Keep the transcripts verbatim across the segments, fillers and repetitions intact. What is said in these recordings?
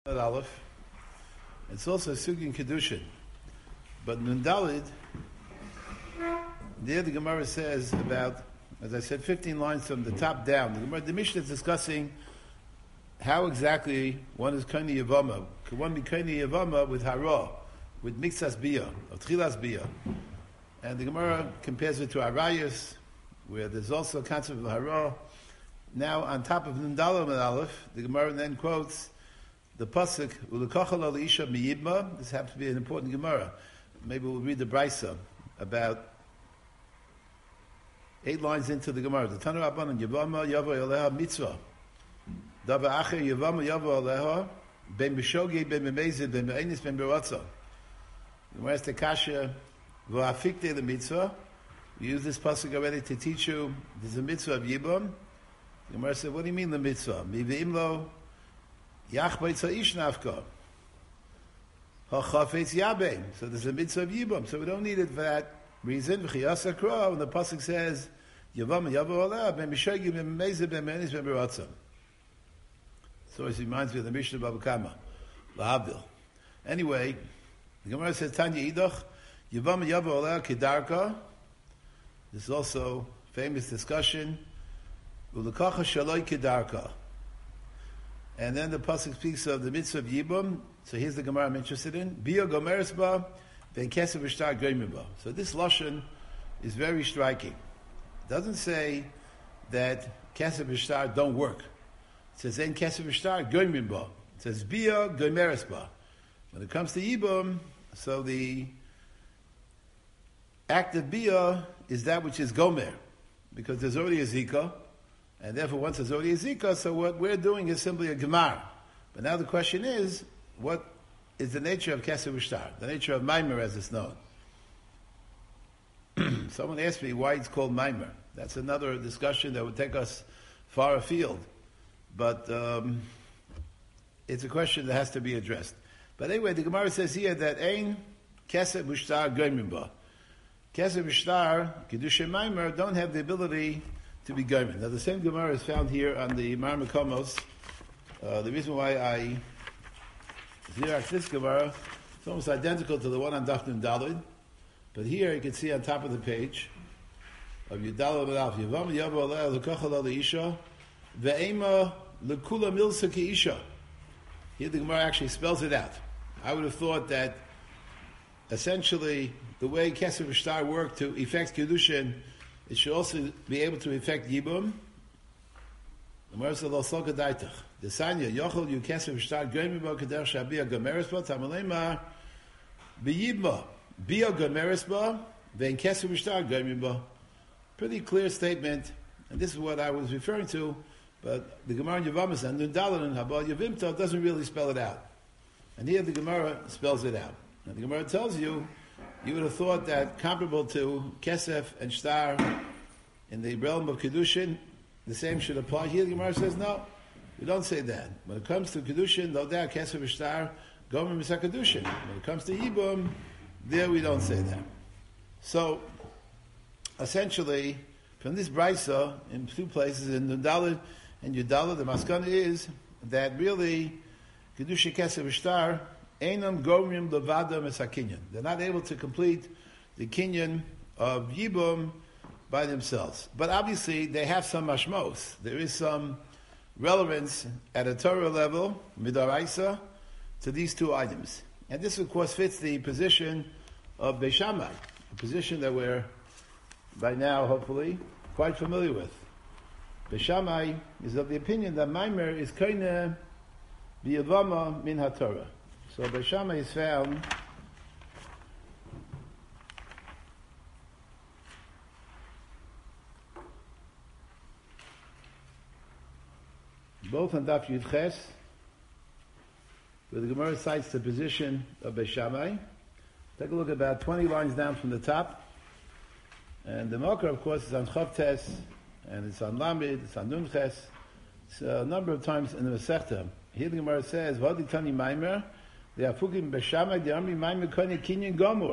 Aleph. It's also Sugin Kedushin. But Nundalid, there the Gemara says about, as I said, fifteen lines from the top down. The Gemara, the Mishnah is discussing how exactly one is Kani Yavama. Could one be Kani Yavama with Hara, with Mixas Bia, or Tchilas Bia? And the Gemara compares it to Arayas, where there's also a concept of Hara. Now, on top of Nundalid and Aleph, the Gemara then quotes the pasuk "Ulekachal al isha miyibma." This happens to be an important Gemara. Maybe we'll read the Brisa about eight lines into the Gemara. The Tanu Rabbanan Yavama Yavo Aleha Mitzvah. Dava Acher Yavama Yavo Aleha Ben Mishogi Ben Memezid Ben Me'enis Ben Beratza. The Gemara has the kasha V'afikte the Mitzvah. We use this pasuk already to teach you there's a mitzvah of Yibam. The Gemara said, "What do you mean the mitzvah? Mi ve'imlo Yach B'itza Ish Nafka. Hachafetz Yabein." So there's a mitzvah of Yibam. So we don't need it for that reason. V'chiyasa Kra, when the pasuk says, Yavam Yavo Aleh, Ben Mishogi Ben Memezid Ben Me'enis Ben Beratza. So it reminds me of the Mishnah Baba Kama. Lahavdil. Anyway, the Gemara says, Tanya Idach, Yavam Yavo Aleh Kedarka. This is also famous discussion. Ulekacha Shaloi Kedarka. And then the pasuk speaks of the mitzvah of Yibam. So here's the Gemara I'm interested in. Bia gomeres ba, ben kesef v'shtar goyim ba. So this lashon is very striking. It doesn't say that kesef v'shtar don't work. It says en kesef v'shtar goyim ba. It says bia gomeres ba. When it comes to Yibam, so the act of bia is that which is gomer, because there's already a zika. And therefore, once there's already a zika, so what we're doing is simply a gemar. But now the question is, what is the nature of kesef v'shtar? The nature of maimer, as it's known. Someone asked me why it's called maimer. That's another discussion that would take us far afield. But um, it's a question that has to be addressed. But anyway, the Gemara says here that ein kesef v'shtar goyim ba. Kesef v'shtar, kedusha maimer, don't have the ability to be goyim. Now the same Gemara is found here on the Mar Mekomos. Uh, the reason why I xerox this Gemara, it's almost identical to the one on Daf Nun Daled, but here you can see on top of the page of Yudalad Alaf Yavam Yavo Aleh Lekachal Al Isha Ve'ema Lekula Milsa Ki Isha. Here the Gemara actually spells it out. I would have thought that essentially the way Kesef V'Shtar worked to effect Kedushin, it should also be able to effect Yibum. The Gemara says, "Lo soka daitach." The Sanya Yochel you Kesef V'Shtar Goyim Ba Kader Shabia Gomeres Ba Tamalema BeYibma Bia Gomeres Ba Vein Kesef V'Shtar Goyim Ba. Pretty clear statement, and this is what I was referring to. But the Gemara in Yavamas and Nundalad and Habal Yavimta doesn't really spell it out, and here the Gemara spells it out. And the Gemara tells you, you would have thought that comparable to Kesef and Shtar in the realm of Kedushin, the same should apply. Here the Gemara says, no, we don't say that. When it comes to Kedushin, no doubt Kesef and Shtar, Gomer Misa Kedushin. When it comes to Yibum, there we don't say that. So, essentially, from this Brisa, in two places, in Nundalid and Yudalid, the Maskana is that really, Kedushin Kesef and Shtar, Einam Gomrim Levada Mesakinyan. They're not able to complete the kinyan of Yibum by themselves. But obviously, they have some mashmos. There is some relevance at a Torah level, midaraisa, to these two items. And this, of course, fits the position of Beis Shammai, a position that we're, by now, hopefully, quite familiar with. Beis Shammai is of the opinion that Maimer is kaina b'yavama min haTorah. So Beis Shammai is found both on Daf Yud Ches, where the Gemara cites the position of Beis Shammai. Take a look about twenty lines down from the top. And the Mokar, of course, is on Chav Tes, and it's on Lamed, it's on Nun Ches. It's a number of times in the Masechta. Here the Gemara says, V'adi Tani Maimer, they are fukim b'shamai the army maimer kanya kinyan gomor.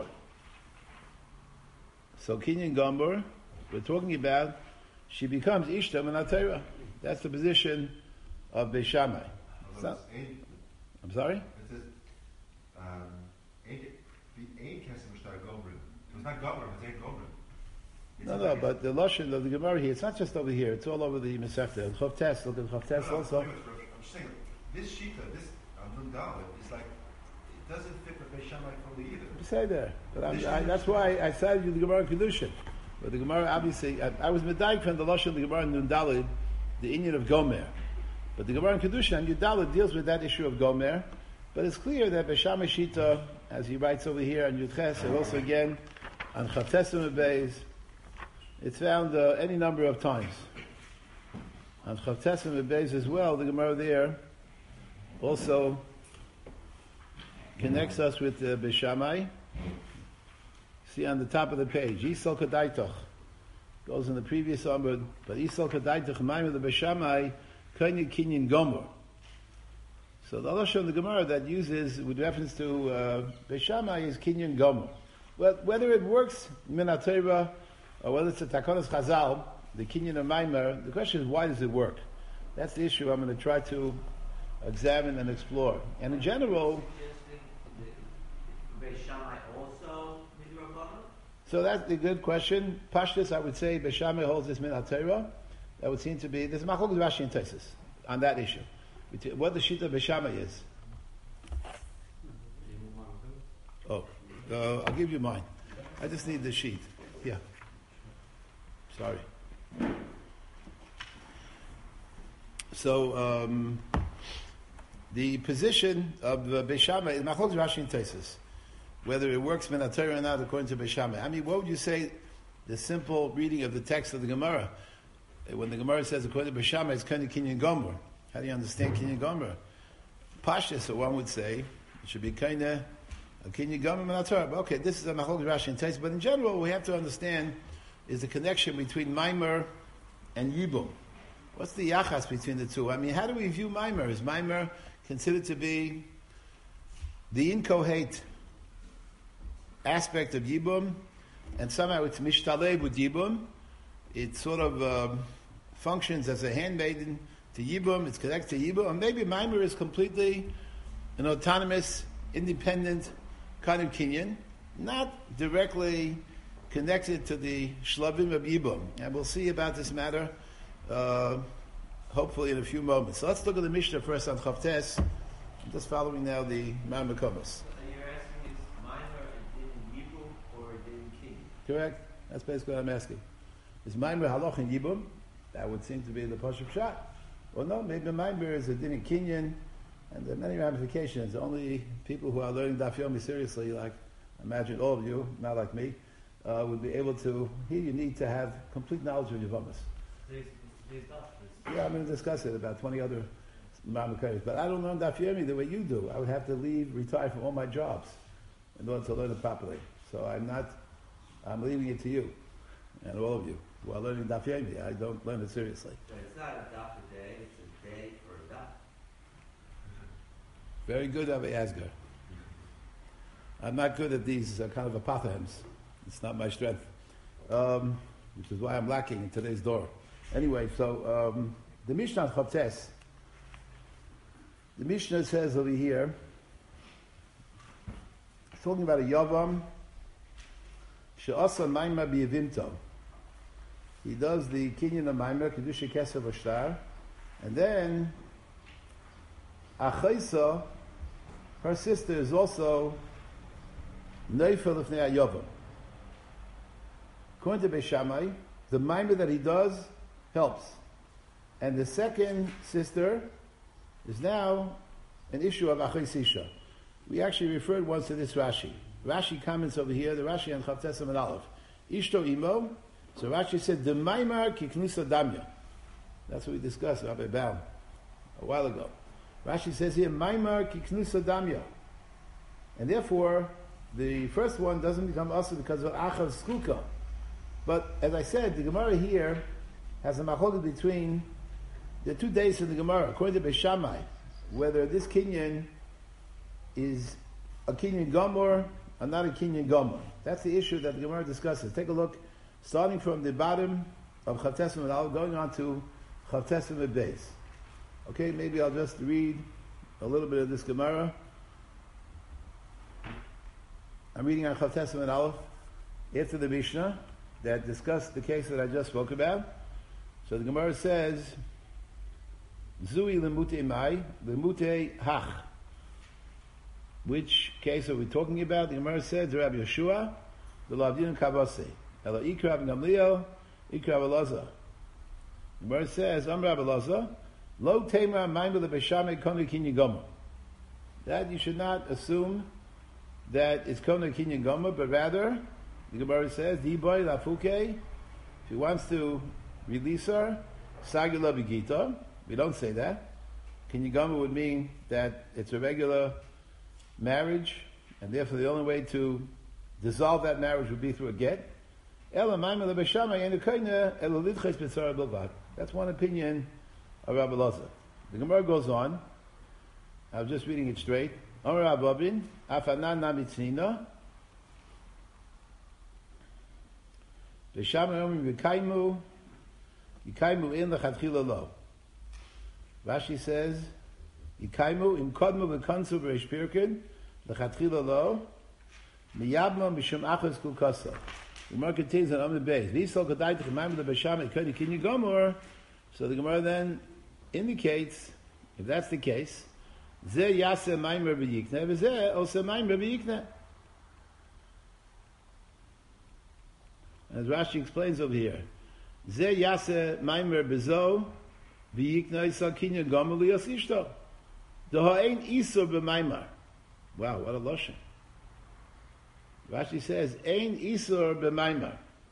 So kinyan gomor, we're talking about, she becomes ishta min haTorah. That's the position of Beis Shammai. So, I'm sorry? It says, um, Ein Kesem Shtar Gomrim. It was not Gomrim, it's Ein Gomrim. No, no, but the Lashon of the Gemara here, it's not just over here, it's all over the Masechta. Chav Tes, look at Chav Tes no, no, also. I'm saying, this Shita, this Nun Dalet, is like, it doesn't fit with Beis Shammai fully either. You say there. But I'm, I, that's why I cited you the Gemara Kedushin. But the Gemara, obviously, I, I was medayik from the Lashon of the Gemara in Nun Daled, the Inyan of Gomer. But the Gemara in Kedushin, and Yudalad deals with that issue of Gomer. But it's clear that Beis Shammai Shita, as he writes over here on Yudches, and also again on Chav Tesim Beis, it's found uh, any number of times. On Chav Tesim Beis as well, the Gemara there also connects us with uh, Beis Shammai. See on the top of the page, Yisol Kadaitoch goes in the previous Amud, but Yisol Kadaitoch Maim of the Beis Shammai Kanya Kinyan Gomer. So the Lashon of the Gemara that uses with reference to uh, Beis Shammai is Kinyan Gomer. Well, whether it works Min HaTorah or whether it's a Takonos Chazal, the Kinyan of Maimer, the question is why does it work? That's the issue I'm going to try to examine and explore. And in general, Beis Shammai also Midrabanan? So that's the good question. Pashtus, I would say Beis Shammai holds this Min HaTorah. That would seem to be, there's Machlokes Rashi and Tosfos on that issue. What the Shita of Beis Shammai is. Oh, uh, I'll give you mine. I just need the sheet. Yeah. Sorry. So, um, the position of uh, Beis Shammai is Machlokes Rashi and Tosfos. Whether it works Min HaTorah or not according to Beis Shammai. I mean, what would you say the simple reading of the text of the Gemara? When the Gemara says according to Beis Shammai, it's kind of Kinyan Gomer. How do you understand Kinyan Gomer? Pashtus, so one would say, it should be kind of a Kinyan Gomer Min HaTorah. But okay, this is a Machlokes Rashi and Tosfos. But in general, what we have to understand is the connection between Maimer and Yibum. What's the yachas between the two? I mean, how do we view Maimer? Is Maimer considered to be the incoherent aspect of Yibum, and somehow it's mishtaleh with Yibum? It sort of um, functions as a handmaiden to Yibum, it's connected to Yibum, and maybe Maimer is completely an autonomous, independent kind of Kinyan, not directly connected to the Shlavim of Yibum. And we'll see about this matter uh, hopefully in a few moments. So let's look at the Mishnah first on Chav Tes. I'm just following now the Ma'amar Komos. Correct? That's basically what I'm asking. Is Maimer Haloch in Yibum? That would seem to be the Pashup Shot. Or no, maybe Maimer is a din in Kinyan, and there are many ramifications. Only people who are learning Daf Yomi seriously, like I imagine all of you, not like me, uh, would be able to. Here you need to have complete knowledge of Yavamas. Yeah, I'm going to discuss it about twenty other Ma'amar, but I don't learn Daf Yomi the way you do. I would have to leave, retire from all my jobs in order to learn it properly. So I'm not. I'm leaving it to you, and all of you who are learning Daf Yomi. I don't learn it seriously. But it's not a daf a day, it's a day for a daf. Very good, Avi Asgar. I'm not good at these uh, kind of apothegms. It's not my strength, um, which is why I'm lacking in today's door. Anyway, so um, the Mishnah on Chav Tes, the Mishnah says over here, it's talking about a Yavam, She'asa Maima B'Yevimto. He does the Kinyan of Maima, Kedusha Keser V'Shtar, and then Achaisa, her sister, is also Neifel Lefnei HaYavam. According to Beis Shammai, the Maima that he does helps. And the second sister is now an issue of Achaisisha. We actually referred once to this Rashi. Rashi comments over here, the Rashi on Chav Tes and Aleph. Ishto imo. So Rashi said, the Maimar kiknusa damya. That's what we discussed, Rabbi Baum, a while ago. Rashi says here, Maimar kiknusa damya. And therefore, the first one doesn't become also because of Achav Skuka. But as I said, the Gemara here has a machlokes between the two days of the Gemara, according to Beis Shammai, whether this Kinyan is a Kinyan Gomor or not a Kinyan Gomor. That's the issue that the Gemara discusses. Take a look, starting from the bottom of Chav Tes and Aleph, going on to Chav Tes and Beis. Okay, maybe I'll just read a little bit of this Gemara. I'm reading on Chav Testament Aleph after the Mishnah that discussed the case that I just spoke about. So the Gemara says, Zui lemute mai, lemute hach. Which case are we talking about? The Gemara says, Rabbi Yeshua, the Lavdin Kavase. Elo Ikra ben Gamliel, Ikra Belaza. The Gemara says, Amra Belaza, Lo Tema Maimel the Beshame Kone Kinyan Gomer. That you should not assume that it's Kone Kinyan Gomer, but rather, the Gemara says, Diboy Lafuke, if he wants to release her, Sagila Bigita. We don't say that. Kinyan Gomer would mean that it's a regular marriage, and therefore the only way to dissolve that marriage would be through a get. That's one opinion of Rabbi Loza. The Gemara goes on. I was just reading it straight. Amar Ababin, Afanan Namitznina. Beshama Yomim Yikaimu, Yikaimu in the Chatchila Lo. Rashi says, Yikaimu im Kodmu v'Kansu v'Reish Pirkin, the Chatchila Lo, Miyabma Mishum Achos Kulkasa. The Gemara contains an Amid Beis. V'Yisol Kadai T'chemaim L'Beshama Yikoni Kinyan Gomer. So the Gemara then indicates, if that's the case, Zeh Yaseh Maimer B'Yikneh, V'Zeh Oseh Maimer B'Yikneh. As Rashi explains over here, Zeh Yaseh Maimer B'Zo, V'Yikneh Yisal Kinyan Gomer L'Yos Ishto. The Ha'ein Isur B'Maimar. Wow, what a lashon. Rashi says, Ein Isur B'Maimar.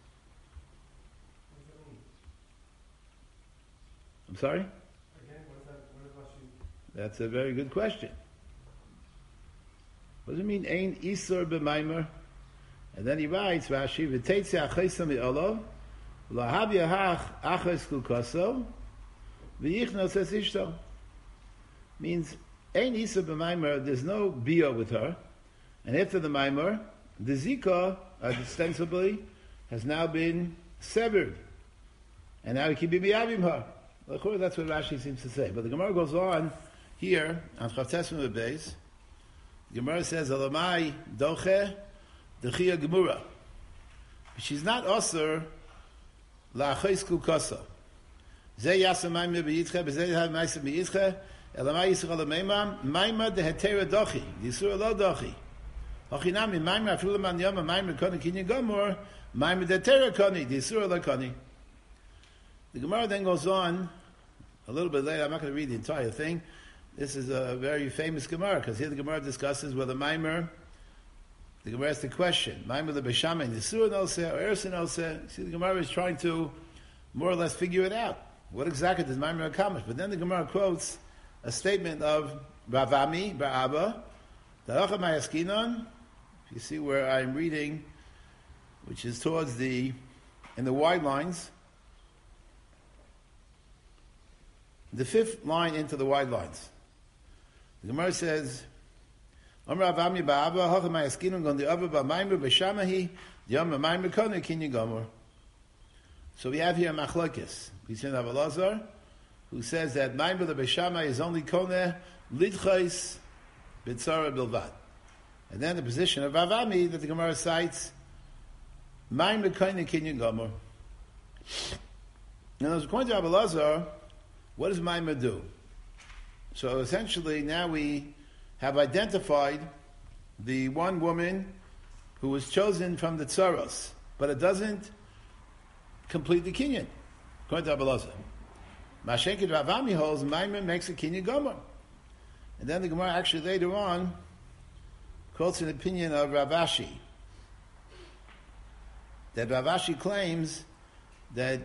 I'm sorry? Again, what is that? What is Rashi? That's a very good question. What does it mean, Ein Isur B'Maimar? And then he writes, Rashi, V'teitze Achaisa Mi'olo, L'hav Yahach Achas Kulkoso, V'yichno Ses Ishto. Means, Ein Isur B'Maimar, there's no Bia with her. And after the Maimar, the Zika, uh, ostensibly, has now been severed. And now he can be B'yavim her. Well, of course, that's what Rashi seems to say. But the Gemara goes on here, on Chav Testament Beis. The Gemara says, Alamai doche dechia gemura. She's not osir la'achais kulkasa. Zeh yasa maimah b'yitche, b'zeh yasa maimah b'yitche, elamai yisur alameimah, maimah dehetera dochi, yisur lo dochi. Hochinami, maimah afilu man yama, maimah koni kinyan gomor, maimah dehetera koni, yisur lo koni. The Gemara then goes on a little bit later. I'm not going to read the entire thing. This is a very famous Gemara because here the Gemara discusses whether Maimer, the Gemara asks the question, Maimer the Beshama and Yisur Noseh or Ersin Noseh. See, the Gemara is trying to more or less figure it out. What exactly does Maimer accomplish? But then the Gemara quotes a statement of Ravami, Ba'aba, Daracha Mayaskinon. If you see where I'm reading, which is towards the, in the wide lines, the fifth line into the wide lines. The Gemara says, Amar Avami Ba'aba, Hocha Ma'askinun Gon the Ava Ba'maimer B'Shamahi, Yom Ma'maimer Kone Kinyan Gomer. So we have here Machlokes. We see Rabbi Elazar, who says that Maimer the B'Shama is only Kone Lidchais B'Tzara Bilvad. And then the position of Avami that the Gemara cites, Maimer Kone Kinyan Gomer. Now, according to Rabbi Elazar, what does Maimer do? So essentially, now we have identified the one woman who was chosen from the tsaros, but it doesn't complete the kinyan. According to Rabbi Elazar, Mashenket Ravami holds Maimer makes a kinyan gomer, and then the Gemara actually later on quotes an opinion of Rav Ashi that Rav Ashi claims that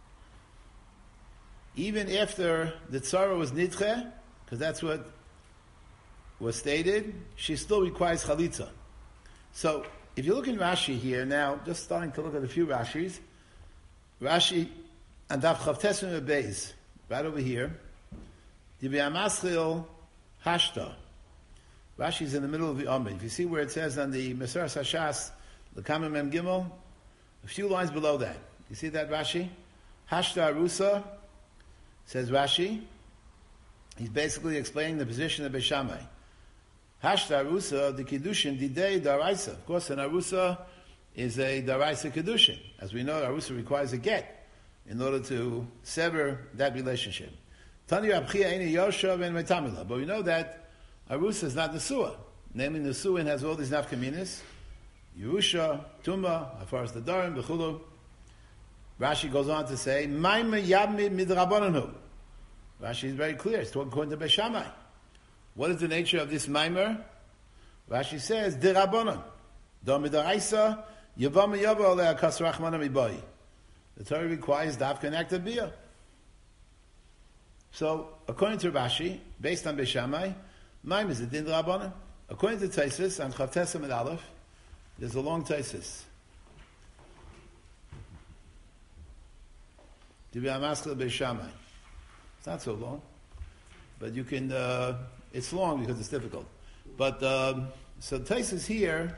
even after the tzara was nidche, because that's what was stated, she still requires chalitza. So, if you look in Rashi here, now, just starting to look at a few Rashis, Rashi, and Daf Chav Testament Beis, right over here, Dibi Amaschil Hashta. Rashi's in the middle of the Amid. If you see where it says on the Meseras Hashas, the Kamim Mem Gimel, a few lines below that. You see that Rashi? Hashta Arusa, says Rashi, he's basically explaining the position of Beis Shammai. Hashta Arusa, the Kiddushin, Didei Daraisa. Of course, an Arusa is a Daraisa Kiddushin. As we know, Arusa requires a get in order to sever that relationship. Tani Rabchia Eini Yosha Ben Metamila. But we know that Arusa is not Nesua. Namely, Nesuin has all these nafkaminas. Yerusha, Tuma, Afaras Nadarim, Bechulu. Rashi goes on to say, Maima Yabmi Midrabananu. Rashi is very clear. It's talking according to Beis Shammai. What is the nature of this Maimer? Rashi says, Dirabanan. Domidaraisa, Yavam Yava Olea Kasrachmana Mibai. The Torah requires Davka and Akta Biyah. So, according to Rashi, based on Beis Shammai, Maim is a din Rabbanan. According to Taisus, and Chavtesam and Aleph, there's a long Taisus. To be Amaskal Beis Shammai. It's not so long, but you can, uh, it's long because it's difficult. But, um, so Taisus here,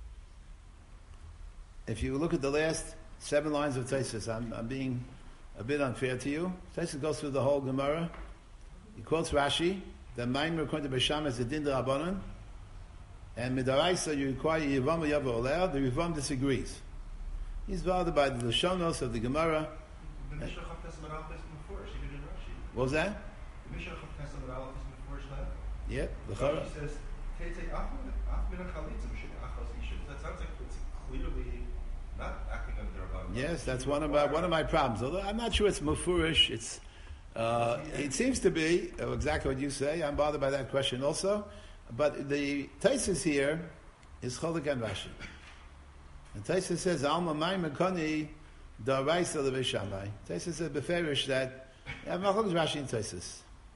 if you look at the last seven lines of Taisus, I'm, I'm being a bit unfair to you. Taisus goes through the whole Gemara. He quotes Rashi, that Maimer according to Beis Shammai is a din d'Rabbanan, and Midaraisa you require Yivam or Yava Olea. The Yivam disagrees. He's bothered by the Lashonos of the Gemara. The Mishnah Chavtesam and Aleph is Mefurish, even in Rashi. What was that? The Mishnah Chavtesam and Aleph is Mefurish now. Yeah, the Chara. Rashi says, Teitei Af Min HaChalitza Mishum Achos Isha. That sounds like it's clearly not acting under Rabbanan. Yes, that's one of my one of my problems. Although I'm not sure it's Mefurish. It's uh, it seems to be uh, exactly what you say. I'm bothered by that question also. But the Taisus here is Cholik and Rashi. And Taisus says, Alma Maim Mekoni Daraisa Lebeis Shammai. Taisus says beferish that I have Machlokes Rashi and Taisus.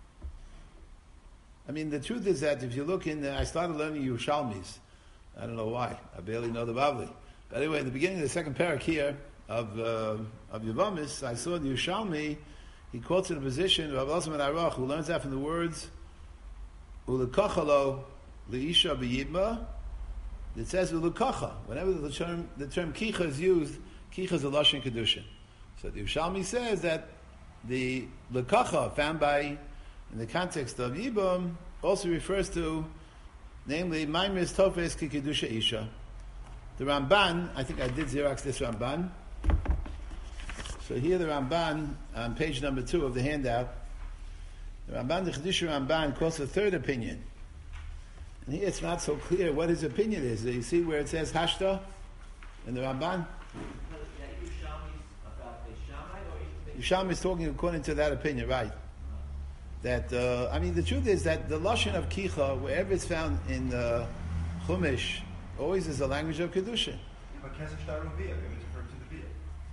I mean, the truth is that if you look in, uh, I started learning Yerushalmis. I don't know why. I barely know the Bavli. But anyway, in the beginning of the second parak here of uh, of Yevamis, I saw the Yerushalmi. He quotes in a position of Rabbi Elazar Arach, who learns that from the words Ulekachalo Leisha B'Yibma. It says Ulekacha. Whenever the term the term Kicha is used, Kicha is a lashon kedushin. So the Yerushalmi says that the Lekacha found by in the context of Yibam also refers to, namely, Maimis Tofes Ki Kedusha Isha. The Ramban, I think I did Xerox this Ramban. So here the Ramban, on page number two of the handout, the Ramban, the Chedusha Ramban, quotes a third opinion. And here it's not so clear what his opinion is. You see where it says Hashta in the Ramban? Yisham is talking according to that opinion, right? That, uh, I mean, the truth is that the Lashon of Kicha, wherever it's found in uh, Chumash, always is the language of Kedusha. But Kesef Shtaru Biyah, it was referred to the Biyah.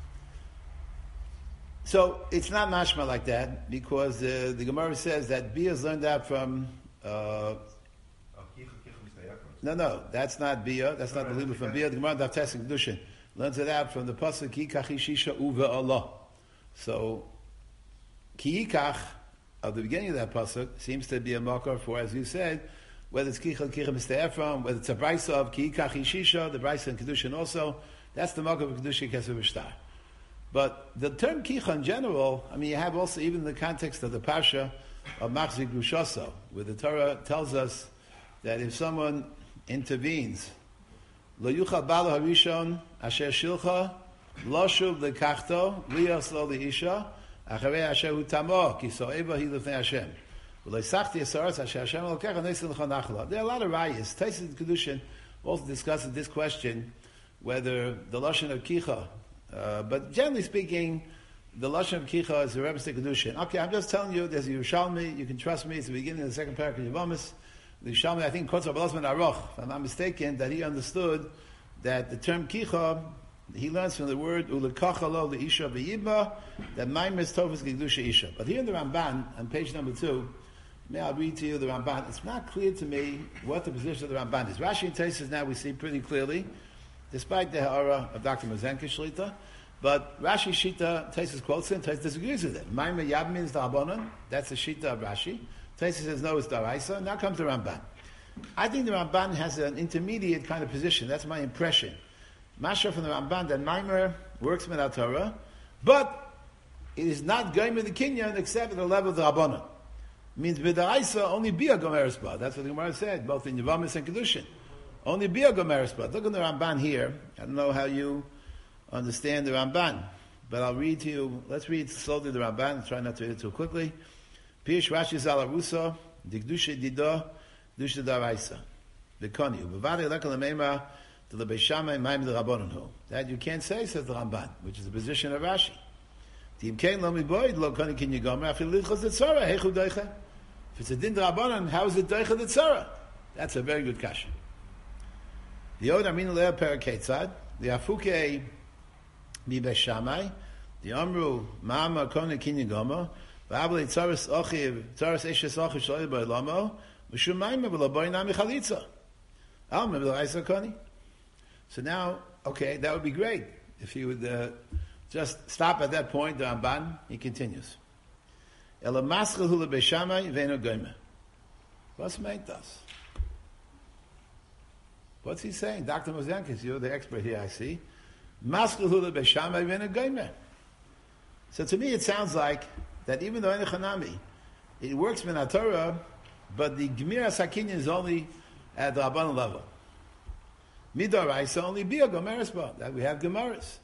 So it's not mashma like that, because uh, the Gemara says that Biyah is learned out from. Uh, Oh, Kicha, Kicha, Mistay Akros. no, no, that's not Biyah. That's not the libra from Biyah. The Gemara Daf Tes Kedushin learns it out from the pasuk Ki Kachishisha Uve Allah. So Ki Yikach of the beginning of that pasuk seems to be a marker for, as you said, whether it's Kicha, Kicha Mistay Ephraim, whether it's a Brisa of Ki Kachishisha, the Brisa in Kedushin also. That's the marker of Kedushin Kesef V'Shtar. But the term Kicha in general, I mean, you have also even in the context of the Pasha of Machzik Rushaso, where the Torah tells us that if someone intervenes, Lo Yuchal Bala Harishon Asher Shilcha Lo Shuv Lekachto Liyos Lo Leisha Acharei Asher Hu Tamo Ki So'eva Hi Lefnei Hashem V'Lo Yisachti Yisaretz Asher Hashem Elokecha Nesil L'Chon Nachla. There are a lot of rayas. Taisus Kedushin also discusses this question, whether the Lashon of Kicha. Uh, but generally speaking, the Lashon of Kicha is the Rebbe Kedushin. Okay, I'm just telling you, there's a Yerushalmi, you can trust me, it's the beginning of the second paragraph of Yevamis. The Yerushalmi, I think, quotes Rabbi Elazar Arach, if I'm not mistaken, that he understood that the term Kicha, he learns from the word Ulekacha Lo Leisha B'Yibba, that Maimis Tofes Kedusha Isha. But here in the Ramban, on page number two, may I read to you the Ramban, it's not clear to me what the position of the Ramban is. Rashi and Taisus now we see pretty clearly, despite the ha'ara of Doctor Mazenka Shlita. But Rashi Shita, Taisus quotes it, and Taisus disagrees with it. Maimah Yab means Da'abonon, that's the Shita of Rashi. Taisus says no, it's Daraisa. Now comes the Ramban. I think the Ramban has an intermediate kind of position, that's my impression. Masha from the Ramban, that Maimer works with our Torah, but it is not going with the Kinyan except at the level of the Rabbanon. means b'daraisa only bia gomeres ba. That's what the Gemara said, both in Yavamis and Kedushin. Only bia gomeres ba. Look at the Ramban here. I don't know how you understand the Ramban, but I'll read to you. Let's read slowly the Ramban. Try not to read it too quickly. Pish Rashi Zalarusa, Dikdusha Dido, Dusha Daraisa. Bekoni. Bavadi Lekal Meima, to the Beishamai, Maim the Rabbanonhu. That you can't say, says the Ramban, which is the position of Rashi. Tim Kain Lomi Boyd, Lo Koni Kin Yigomer, Afil Lichos the Tzara, Hechu Deicha. If it's a Din Rabbanon, how is it Deicha the Tzara? That's a very good kasha. The Yod Amin Lea Peraketzad, the Afuke Mi Beishamai, the Amru Mama Koni Kin Yigomer, V'abli Tzaras Ochiv, Tzaras Eshes Ochiv Shaloi Boi Lomo, V'shum Maima V'lo Boi Nami Chalitza. Al Mebel Raisa Koni. So now, okay, that would be great if he would uh, just stop at that point. The Ramban, he continues. Ela maschel hula beishamai ve'eno goyme. What's meant us? What's he saying? Doctor Mozankis, you're the expert here, I see. Maschel hula beishamai ve'eno goyme. So to me, it sounds like that even though in Chanami, it works in Torah, but the Gemira Sakinyan is only at the Rabban level. Midoraisa only bia gomeres ba. That we have gemaras.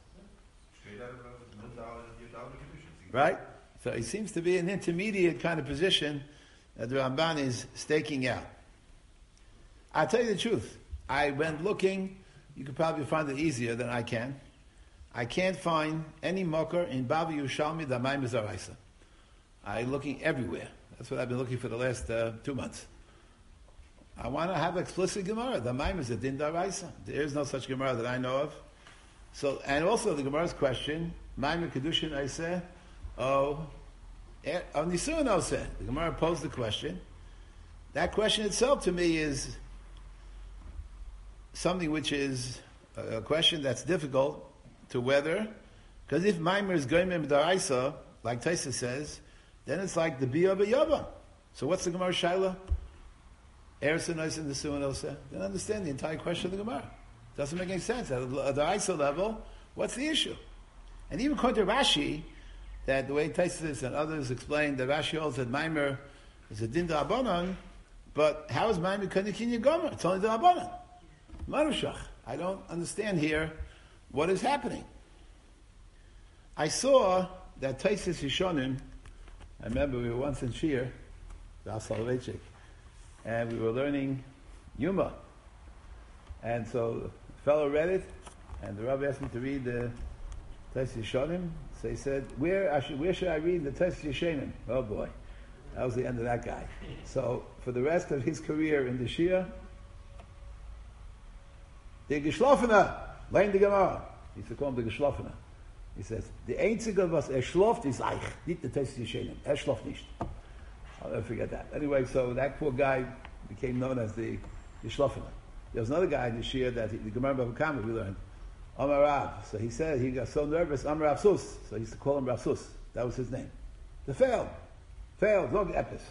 Right? So it seems to be an intermediate kind of position that the Ramban is staking out. I'll tell you the truth. I went looking. You could probably find it easier than I can. I can't find any mocker in Bava Yerushalmi that Maim is Araisa. I'm looking everywhere. That's what I've been looking for the last uh, two months. I want to have explicit Gemara. The Maim is a Din Daraisa. There is no such Gemara that I know of. So, and also the Gemara's question, Maim Kedushin I say, oh, oh Nisuin I say. The Gemara posed the question. That question itself to me is something which is a question that's difficult to weather. Because if Maim is Goyim Daraisa, like Taisa says, then it's like the Biyah B'Yava. So what's the Gemara Shaila? Erison Ois and the Suin Osa. Don't understand the entire question of the Gemara. Doesn't make any sense. At the Isa level, what's the issue? And even according to Rashi, that the way Taisus and others explained that Rashi holds that Maimer is a Din D'Abonon, but how is Maimer Kanikin Gomer? It's only D'Abonon. Marushach. I don't understand here what is happening. I saw that Taisus Yishonim, I remember we were once in Shir, the Soloveitchik, and we were learning Yuma. And so the fellow read it, and the Rabbi asked me to read the Taisus Yishonim. So he said, where, I should, where should I read the Taisus Yishonim? Oh boy, that was the end of that guy. So for the rest of his career in the Shia, the Geschlafene, learn the Gemara. He used to call him the Geschlafene. He says, the einzige was er schloft is eich, nicht the Taisus Yishonim. Er schloft nicht. I'll never forget that. Anyway, so that poor guy became known as the Geschlafene. There was another guy in the Shia that he, the Gemara Bava Kama we learned, Amar Rav. So he said he got so nervous, Amar Rav Sus. So he used to call him Rav Sus. That was his name. The failed. Failed. Log Epis.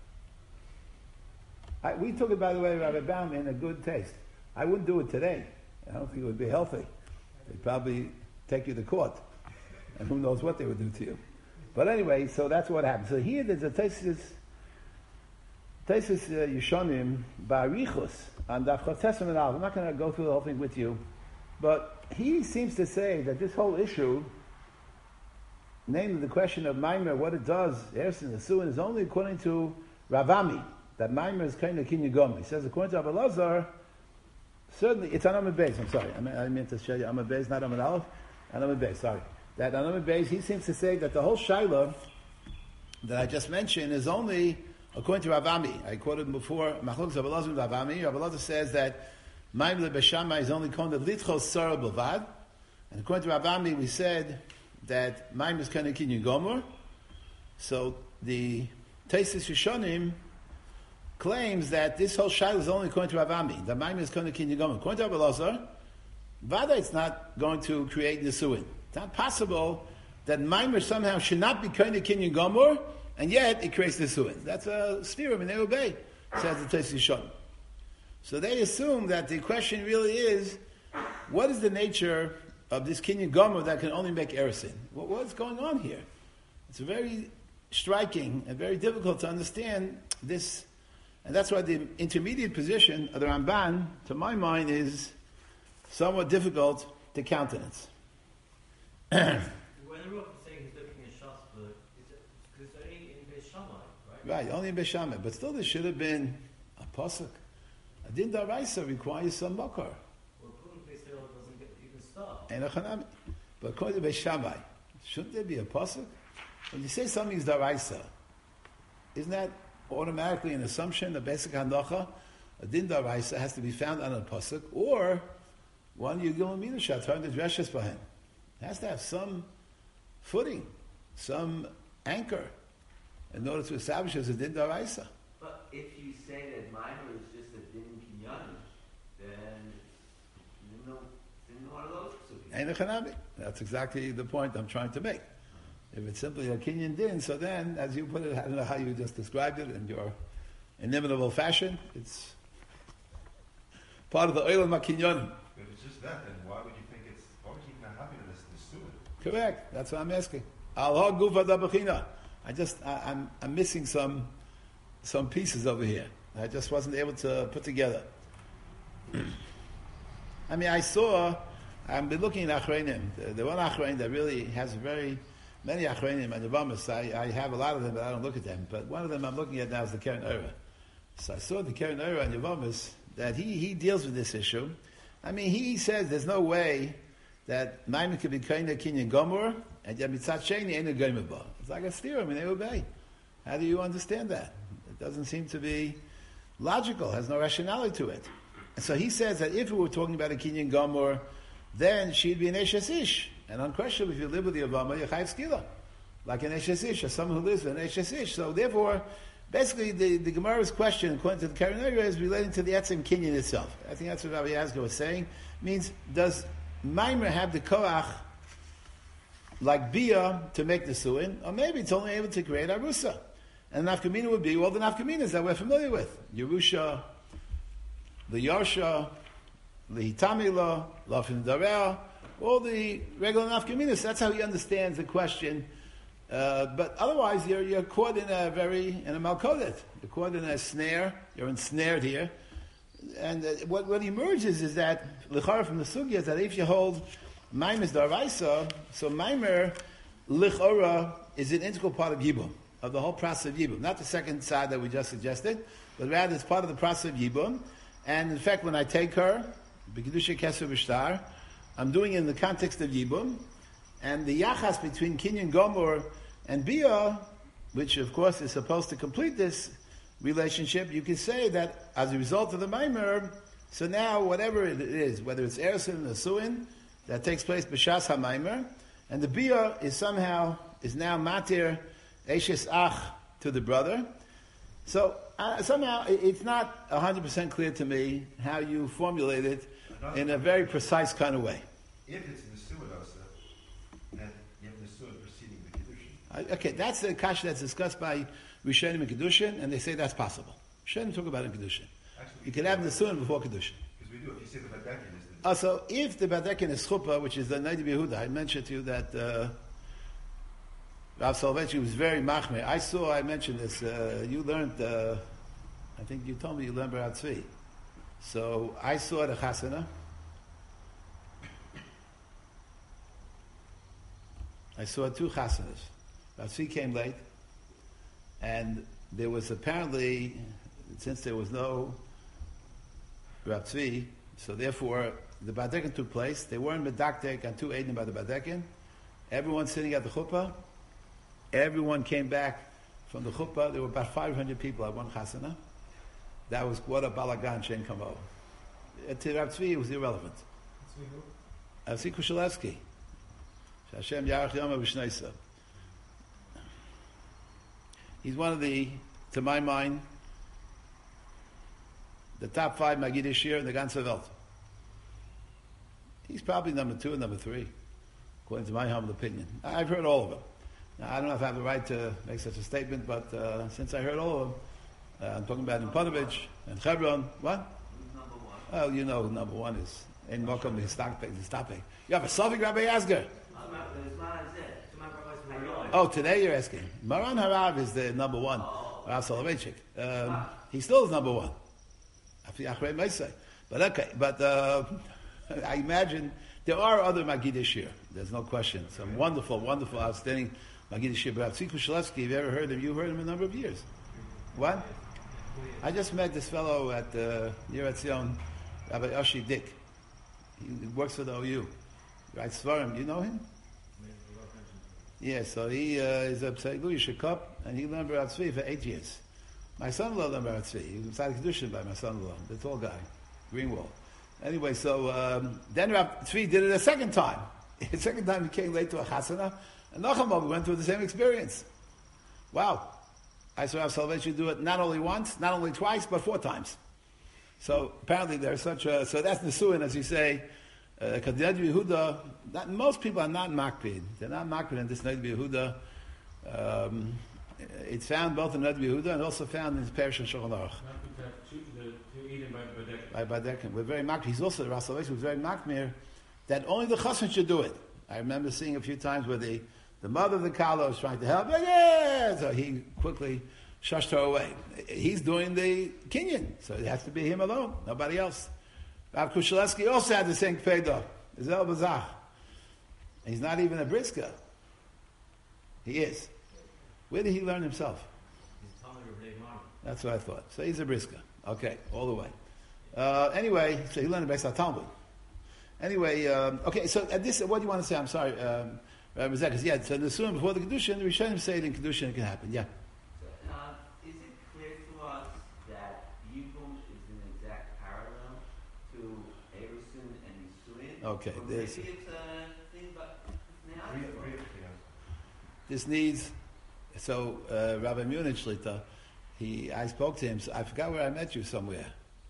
I, we took it, by the way, Rabbi Baum, in a good taste. I wouldn't do it today. I don't think it would be healthy. They'd probably take you to court. And who knows what they would do to you. But anyway, so that's what happened. So here there's a Taisus Taisus Yishonim Ba'arichus on Daf Chotesim and Al. I'm not going to go through the whole thing with you, but he seems to say that this whole issue, namely the question of Maimer, what it does, Ersin, the Suin, is only according to Ravami, that Maimer is kind of Kinyagom. He says, according to Abba Lazar, certainly, it's on Amud Beis, I'm sorry, I meant, I meant to show you Amud Beis, not Amud Aleph, on Amud Beis, sorry. That on Amud Beis, he seems to say that the whole Shaila that I just mentioned is only according to Ravami. I quoted him before, Machlokes Abba Lazar and Ravami. Abba Lazar says that Maimer B'Shama is only called Litchos Sara B'Vad. And according to Ravami, we said that Maimer is kind of Kinyan Gomer. So the Taisus Yishonim claims that this whole Shaila is only according to Ravami. That Maimer is kind of Kinyan Gomer. According to Abba Lazar, Vada it's not going to create Nisuin. It's not possible that Maimer somehow should not be kind of Kinyan Gomer, and yet it creates Nisuin. That's a sphere, and they obey, says the Taisus Yishonim. So they assume that the question really is, what is the nature of this Kinyan Gomer that can only make Eresin? What, what's going on here? It's a very striking and very difficult to understand this, and that's why the intermediate position of the Ramban, to my mind, is somewhat difficult to countenance. When the Ruach is saying he's looking at Shas, but it's only in Beis Shammai, right? Right, only in Beis Shammai. But still, there should have been a pasuk. A din daraisa requires some makar. Well, according to Beis Hillel, it doesn't get, even start. And a chanami. But according to Beis Shammai, shouldn't there be a pasuk? When you say something is daraisa, isn't that automatically an assumption, a basic hanacha? A din daraisa has to be found on a pasuk, or one yigul minushat, turn the dreshes for him. It has to have some footing, some anchor, in order to establish as a din daraisa. But if you say that minor is just a din kinyan, then you know, in one of those psukim. Ein echanabi. That's exactly the point I'm trying to make. If it's simply a kinyan din, so then, as you put it, I don't know how you just described it in your inimitable fashion, it's part of the oil of makinyanim. If it's just that, then why would you think it's, why would you even have happiness to sue it? Correct. That's what I'm asking. Al ha gufa da bechina. I just, I, I'm, I'm missing some, some pieces over here. I just wasn't able to put together. I mean, I saw, I've been looking at Achreinim. The, the one Achrein that really has very many Achreinim and Yavamas. I, I have a lot of them, but I don't look at them. But one of them I'm looking at now is the Keren Eira. So I saw the Keren Eira and Yavamas that he, he deals with this issue. I mean, he says there's no way that Maimon could be Kaina Kinyan Gomor and yet Mitzat Sheni ain't a Gomor. It's like a steer. I mean, they obey. How do you understand that? It doesn't seem to be logical. Has no rationality to it. And so he says that if we were talking about a Kinyan Gomor, then she'd be an Eshes Ish. And unquestionably, if you live with the Obama, you're Chayiv Skila. Like an Eshes Ish, or someone who lives with an Eshes Ish. So therefore, basically, the, the Gemara's question, according to the Keren Eira, is relating to the Etzem Kinyan itself. I think that's what Rabbi Yazga was saying. Means, does Maimer have the Koach, like Bia, to make the Suin, or maybe it's only able to create Arusa? And the Nafkamina would be all the Nafkaminas that we're familiar with. Yerusha, the Yarsha, the Hitamila, Lafin Darel, all the regular Nafkaminas. That's how he understands the question. Uh, but otherwise, you're, you're caught in a very, in a malkodet. You're caught in a snare. You're ensnared here. And uh, what, what emerges is that, lichara from the sugya, is that if you hold Maimer is daraisa, so Maimer, lichara, is an integral part of Yibum, of the whole process of Yibum. Not the second side that we just suggested, but rather it's part of the process of Yibum. And in fact, when I take her, B'kedusha Keser B'shtar, I'm doing it in the context of Yibum, and the yachas between Kinyan Gomor and Bia, which of course is supposed to complete this relationship, you can say that as a result of the Maimer, so now whatever it is, whether it's Ersin or Suin, that takes place B'shas HaMaimer, and the Bia is somehow, is now Matir Eshes Ach to the brother. So uh, somehow it, it's not one hundred percent clear to me how you formulate it in a very precise kind of way. If it's in the Suin also, then you have the Suin preceding the Kiddushin. Okay, that's the kasha that's discussed by Rishonim and Kedushin, and they say that's possible. Rishonim talk about it in Kedushin. Actually, You can have the Suin before Kedushin. Because we do, if you say the Badekin is the... Also, if the Badekin is Chuppah, which is the Nadi Yehuda, I mentioned to you that uh, Rav Soloveitchik was very machmir. I saw, I mentioned this, uh, you learned, uh, I think you told me you learned Barat Tzvi. So I saw the Chasana. I saw two chasanas. Rav came late, and there was apparently, since there was no Rav Tzvi, so therefore the Badekin took place. They weren't medaktek on two Eidim by the Badekin. Everyone sitting at the chuppah. Everyone came back from the chuppah. There were about five hundred people at one chasana. That was what a balagan shein kamo. To Rav Tzvi, it was irrelevant. Rav Tzvi Kushelevsky. Hashem Yarach Yoma B'Shneisa. He's one of the, to my mind, the top five Magid Shir in the ganze Welt. He's probably number two and number three, according to my humble opinion. I've heard all of them. Now, I don't know if I have the right to make such a statement, but uh, since I heard all of them, uh, I'm talking about in Ponovich and Hebron. What? Who's number one? Well, you know who number one is. In Mokum, the stopping. You have a Suffolk Rabbi Asger. It's not as it. It's not as Oh, today you're asking. Maran Harav is the number one. Rav Soloveitchik. Um, he still is number one. But okay, but uh, I imagine there are other Magid Shir. There's no question. Some wonderful, wonderful, outstanding Magid Shir. But Tzvi Kushelevsky, have you ever heard of him? You've heard him a number of years. What? I just met this fellow at uh, near Etzion, Rabbi Yoshi Dick. He works for the O U. Writes Svarim. You know him? Yeah, so he uh, is a Pseigu Yishakop, and he learned Barat Tzvi for eight years. My son-in-law learned Barat Tzvi. He was inside Kedushin by my son-in-law, the tall guy, Greenwald. Anyway, so um, then Rav Tzvi did it a second time. The second time he came late to a chasana, and Nachamov went through the same experience. Wow. I saw Rav Soloveitchik do it not only once, not only twice, but four times. So apparently there's such a, so that's Nesuin, as you say, because the Ned Yehuda, not, most people are not makpid. They're not makpid in this Ned Yehuda. Um, it's found both in Ned Yehuda and also found in Perish and Shulchan Aruch. By Badekim. We're very makpid. He's also, Rav Soloveitchik was very makmir that only the chassan should do it. I remember seeing a few times where the, the mother of the kala was trying to help. Yeah, so he quickly shushed her away. He's doing the kinyan, so it has to be him alone, nobody else. Rav Kushelevsky also had the same kfeidah. Zel Bazach. He's not even a brisker. He is. Where did he learn himself? He's Talmud of Dave Martin. That's what I thought. So he's a brisker. Okay, all the way. Uh, anyway, so he learned based on Talmud. Anyway, um, okay, so at this, what do you want to say? I'm sorry, um, Rabbi Zekas. Yeah, so the Surim before the Kedushin, the Rishonim say it in Kedushin it can happen. Yeah. So, uh, is it clear to us that Yibum is an exact parallel to Erusin and Yisuin? Okay, or there's- maybe it's a thing, but now Real- real- yeah. This needs, so uh, Rabbi Munich Shlita, he, I spoke to him, so I forgot where I met you somewhere.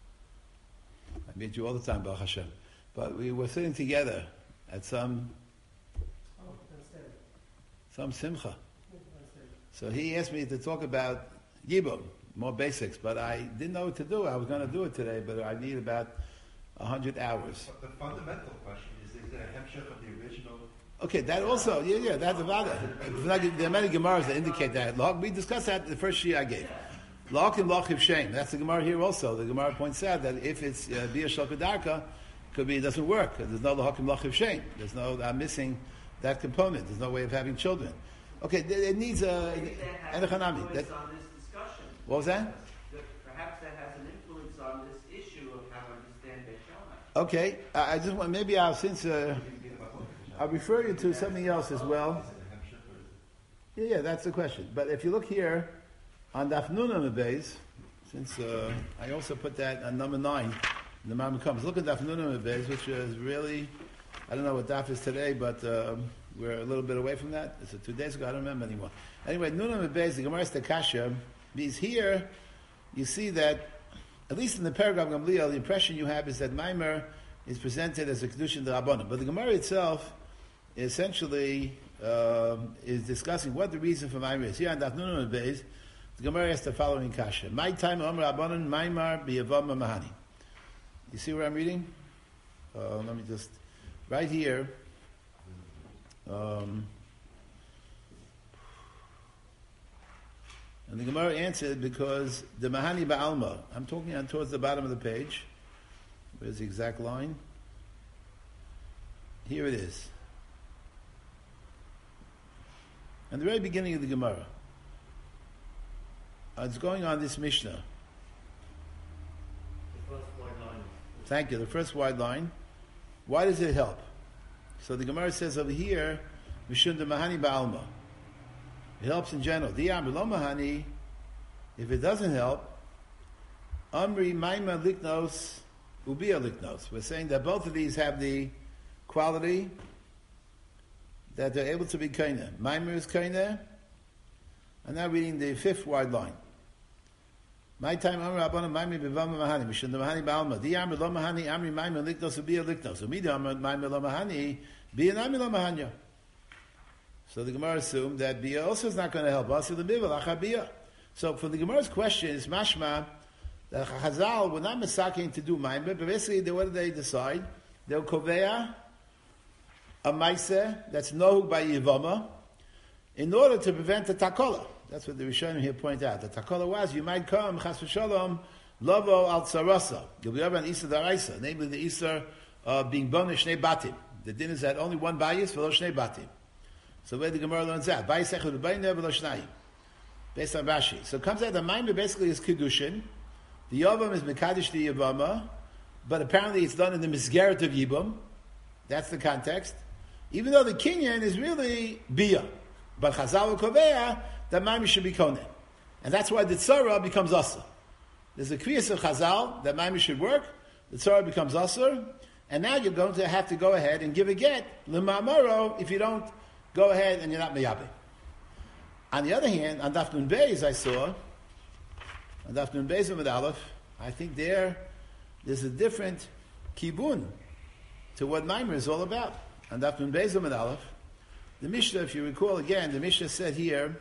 I meet you all the time, Baruch Hashem. But we were sitting together at some, Oh, downstairs. some simcha. Yeah, downstairs. So he asked me to talk about Yibum, more basics, but I didn't know what to do. I was going to do it today, but I need about a hundred hours. But the fundamental question is, is there a hemshech of the original? Okay, that also, yeah, yeah, that's about it. There are many Gemaras that indicate that. We discussed that the first year I gave. Lach and Lach of Shame. That's the Gemara here also. The Gemara points out that if it's uh, Bia Shalkadarka, could be it doesn't work. There's no Lach and Lach of Shame. There's no, I'm missing that component. There's no way of having children. Okay, it, it needs a, maybe that an has an echanami. influence That, on this discussion. what was that? That perhaps that has an influence on this issue of how to understand Beit Shammai. Okay, I, I just want, maybe I'll, since, uh, I'll refer you to something else as well. Is it a hemshech or is it? Yeah, yeah, that's the question. But if you look here on Daf Nun on the base, since uh, I also put that on number nine, the Mama comes. Look at Daf Nun on the base, which is really, I don't know what Daf is today, but um, we're a little bit away from that. Is it two days ago? I don't remember anymore. Anyway, Nun on the base, the Gemara Stakasha, is here. You see that, at least in the paragraph of Gamliel, the impression you have is that Maimer is presented as a Kedushin D'Rabbanan. But the Gemara itself essentially um, is discussing what the reason for Maimer is. Here on Daf Nun on the base, the Gemara has the following kasha. My time Omer Rabbanan Maimar Biyavam Mahani. You see where I'm reading? Uh, let me just, right here. Um, and the Gemara answered because the Mahani Ba'alma, I'm talking on towards the bottom of the page. Where's the exact line? Here it is. At the very beginning of the Gemara. Uh, it's going on this Mishnah. The first wide line. Thank you. The first wide line. Why does it help? So the Gemara says over here, Mishum de Mahani Ba'alma. It helps in general. Diyam below Mahani, if it doesn't help, Amri Maima Liknos, Ubia Liknos. We're saying that both of these have the quality that they're able to be kaina. Maima is kaina. I'm now reading the fifth wide line. My time Amr Abana Maimi Bivama Mahani, Mishun the Mahani Baalma. The Amr Lo Mahani, Amri Maimi Liknos Ubia Liknos. Umida Amr Maimi Lo Mahani, Bia Nami Lo Mahanya. So the Gemara assumed that Bia also is not going to help us with the Bival, Achabia. So for the Gemara's question, it's mashma that Chazal were not misaking to do Maimah, but basically, they, what did they decide? They'll kovea a maise that's nohug by Yivama, in order to prevent the takola. That's what the Rishonim here point out. The takola was, you might come, chas v'shalom, lovo al tzarasa. You'll be over on Isser Daraisa, namely the Isser of being born in Shnei Batim. The din is that only one bayis, v'lo Shnei Batim. So where the Gemara learns that? Bayis echad v'bayne v'lo Shnayim. Based on Rashi. So it comes out the Maimer basically is Kiddushin. The Yavam is Mekadosh the Yavama, but apparently it's done in the Misgeret of Yibam. That's the context. Even though the Kinyan is really Biyah. But Chazal Kovea, that Maimer should be Konen. And that's why the Tzara becomes Asa. There's a Kriyas of Chazal that Maimer should work, the Tzara becomes Asa, and now you're going to have to go ahead and give a get, L'ma'amaro, if you don't go ahead and you're not Meyabe. On the other hand, on Daf Nun Beis, I saw, on Daf Nun Beis with Aleph, I think there, there's a different kibun to what Maimer is all about. On Daf Nun Beis with Aleph, the Mishnah, if you recall again, the Mishnah said here,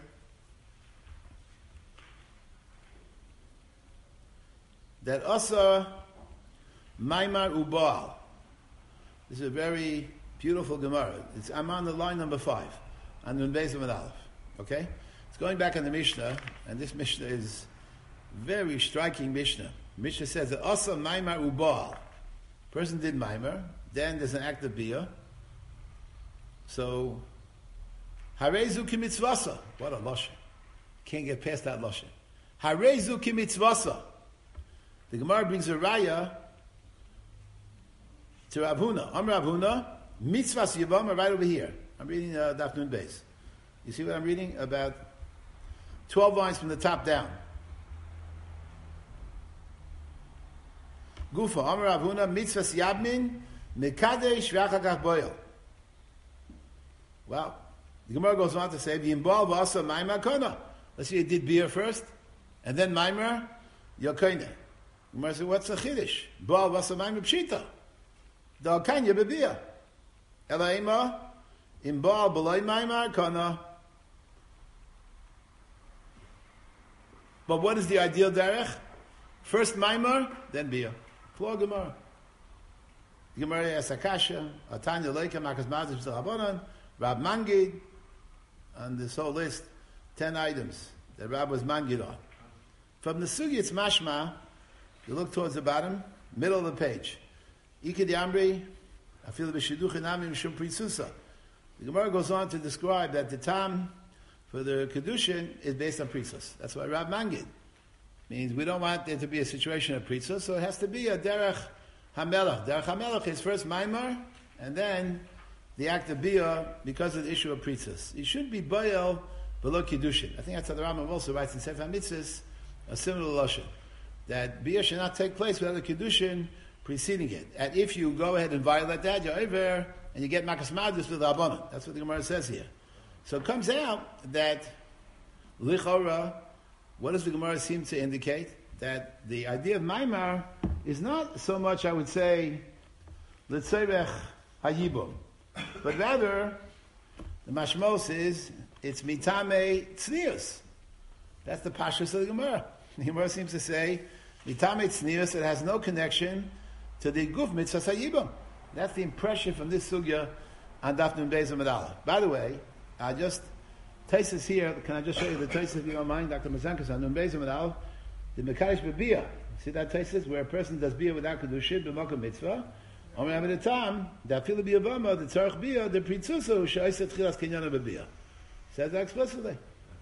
that Asa Maimar Ubal. This is a very beautiful Gemara. It's, I'm on the line number five, on Nun Beis with Aleph. Okay? It's going back on the Mishnah, and this Mishnah is very striking Mishnah. Mishnah says that Asa Maimar Ubal. Person did Maimar, then there's an act of Biyah. So, Harezu Kimitzvasa. What a Lashon. Can't get past that Lashon. Harezu Kimitzvasa. The Gemara brings a raya to Rav Huna. I'm Rav Huna. Mitzvahs Yavama right over here. I'm reading uh, Daf Nun Beis. You see what I'm reading? About twelve lines from the top down. Gufa, Amar Rav Huna, Mitzvahs Yabmin, Mekadesh V'achagach Boyel. Well, the Gemara goes on to say, V'yimbal v'asa Maimar Kona. Let's see, it did beer first, and then Maimar, Yokoine. The Gemara says, what's the Chiddush? Baal v'asa Maimar Pshita. Da'akanya b'beer. Elaima, Imbal b'loi Maimar Kona. But what is the ideal derech? First Maimar, then beer. Floor Gemara. The Gemara asks Akasha, Atanya Leika, Makas Mazif Zahabonan, Rab Mangid, on this whole list, ten items that Rab was Mangid on. From the Sugi, it's Mashma, you look towards the bottom, middle of the page. Ika di Amri, Afil b'shiduch inami mishum pritzusa. The Gemara goes on to describe that the tam for the Kedushin is based on pritzus. That's why Rab Mangid means we don't want there to be a situation of pritzus, so it has to be a derech hamelach. Derech hamelach is first maimar, and then the act of biyah because of the issue of pritzus. It should be bayel below Kedushin. I think that's how the Rambam also writes in Sefer HaMitzvos, a similar lashon, that biyah should not take place without a Kedushin preceding it. And if you go ahead and violate that, you're over, and you get makas madus with Rabbanan. That's what the Gemara says here. So it comes out that lichora, what does the Gemara seem to indicate? That the idea of maimar is not so much, I would say, l'tzerech hayibum, but rather the mashmos is it's mitame tznius. That's the pashtus of the Gemara. The Gemara seems to say mitame tznius. It has no connection to the guf mitzvah hayibum. That's the impression from this sugya on Daf Nun Beis Amud Aleph. By the way, I just Taisus here. Can I just show you the Taisus if you don't mind, Doctor Mazenkas on Nun Beis Amud Aleph? The Mekadosh b'biyah. See that Taisus where a person does biyah without kedushin b'makom mitzvah. Omer Amid Etam that filu biyah bama the tzarich biyah the pritzuso she'oset chilas kinyan b'biyah. Says that explicitly.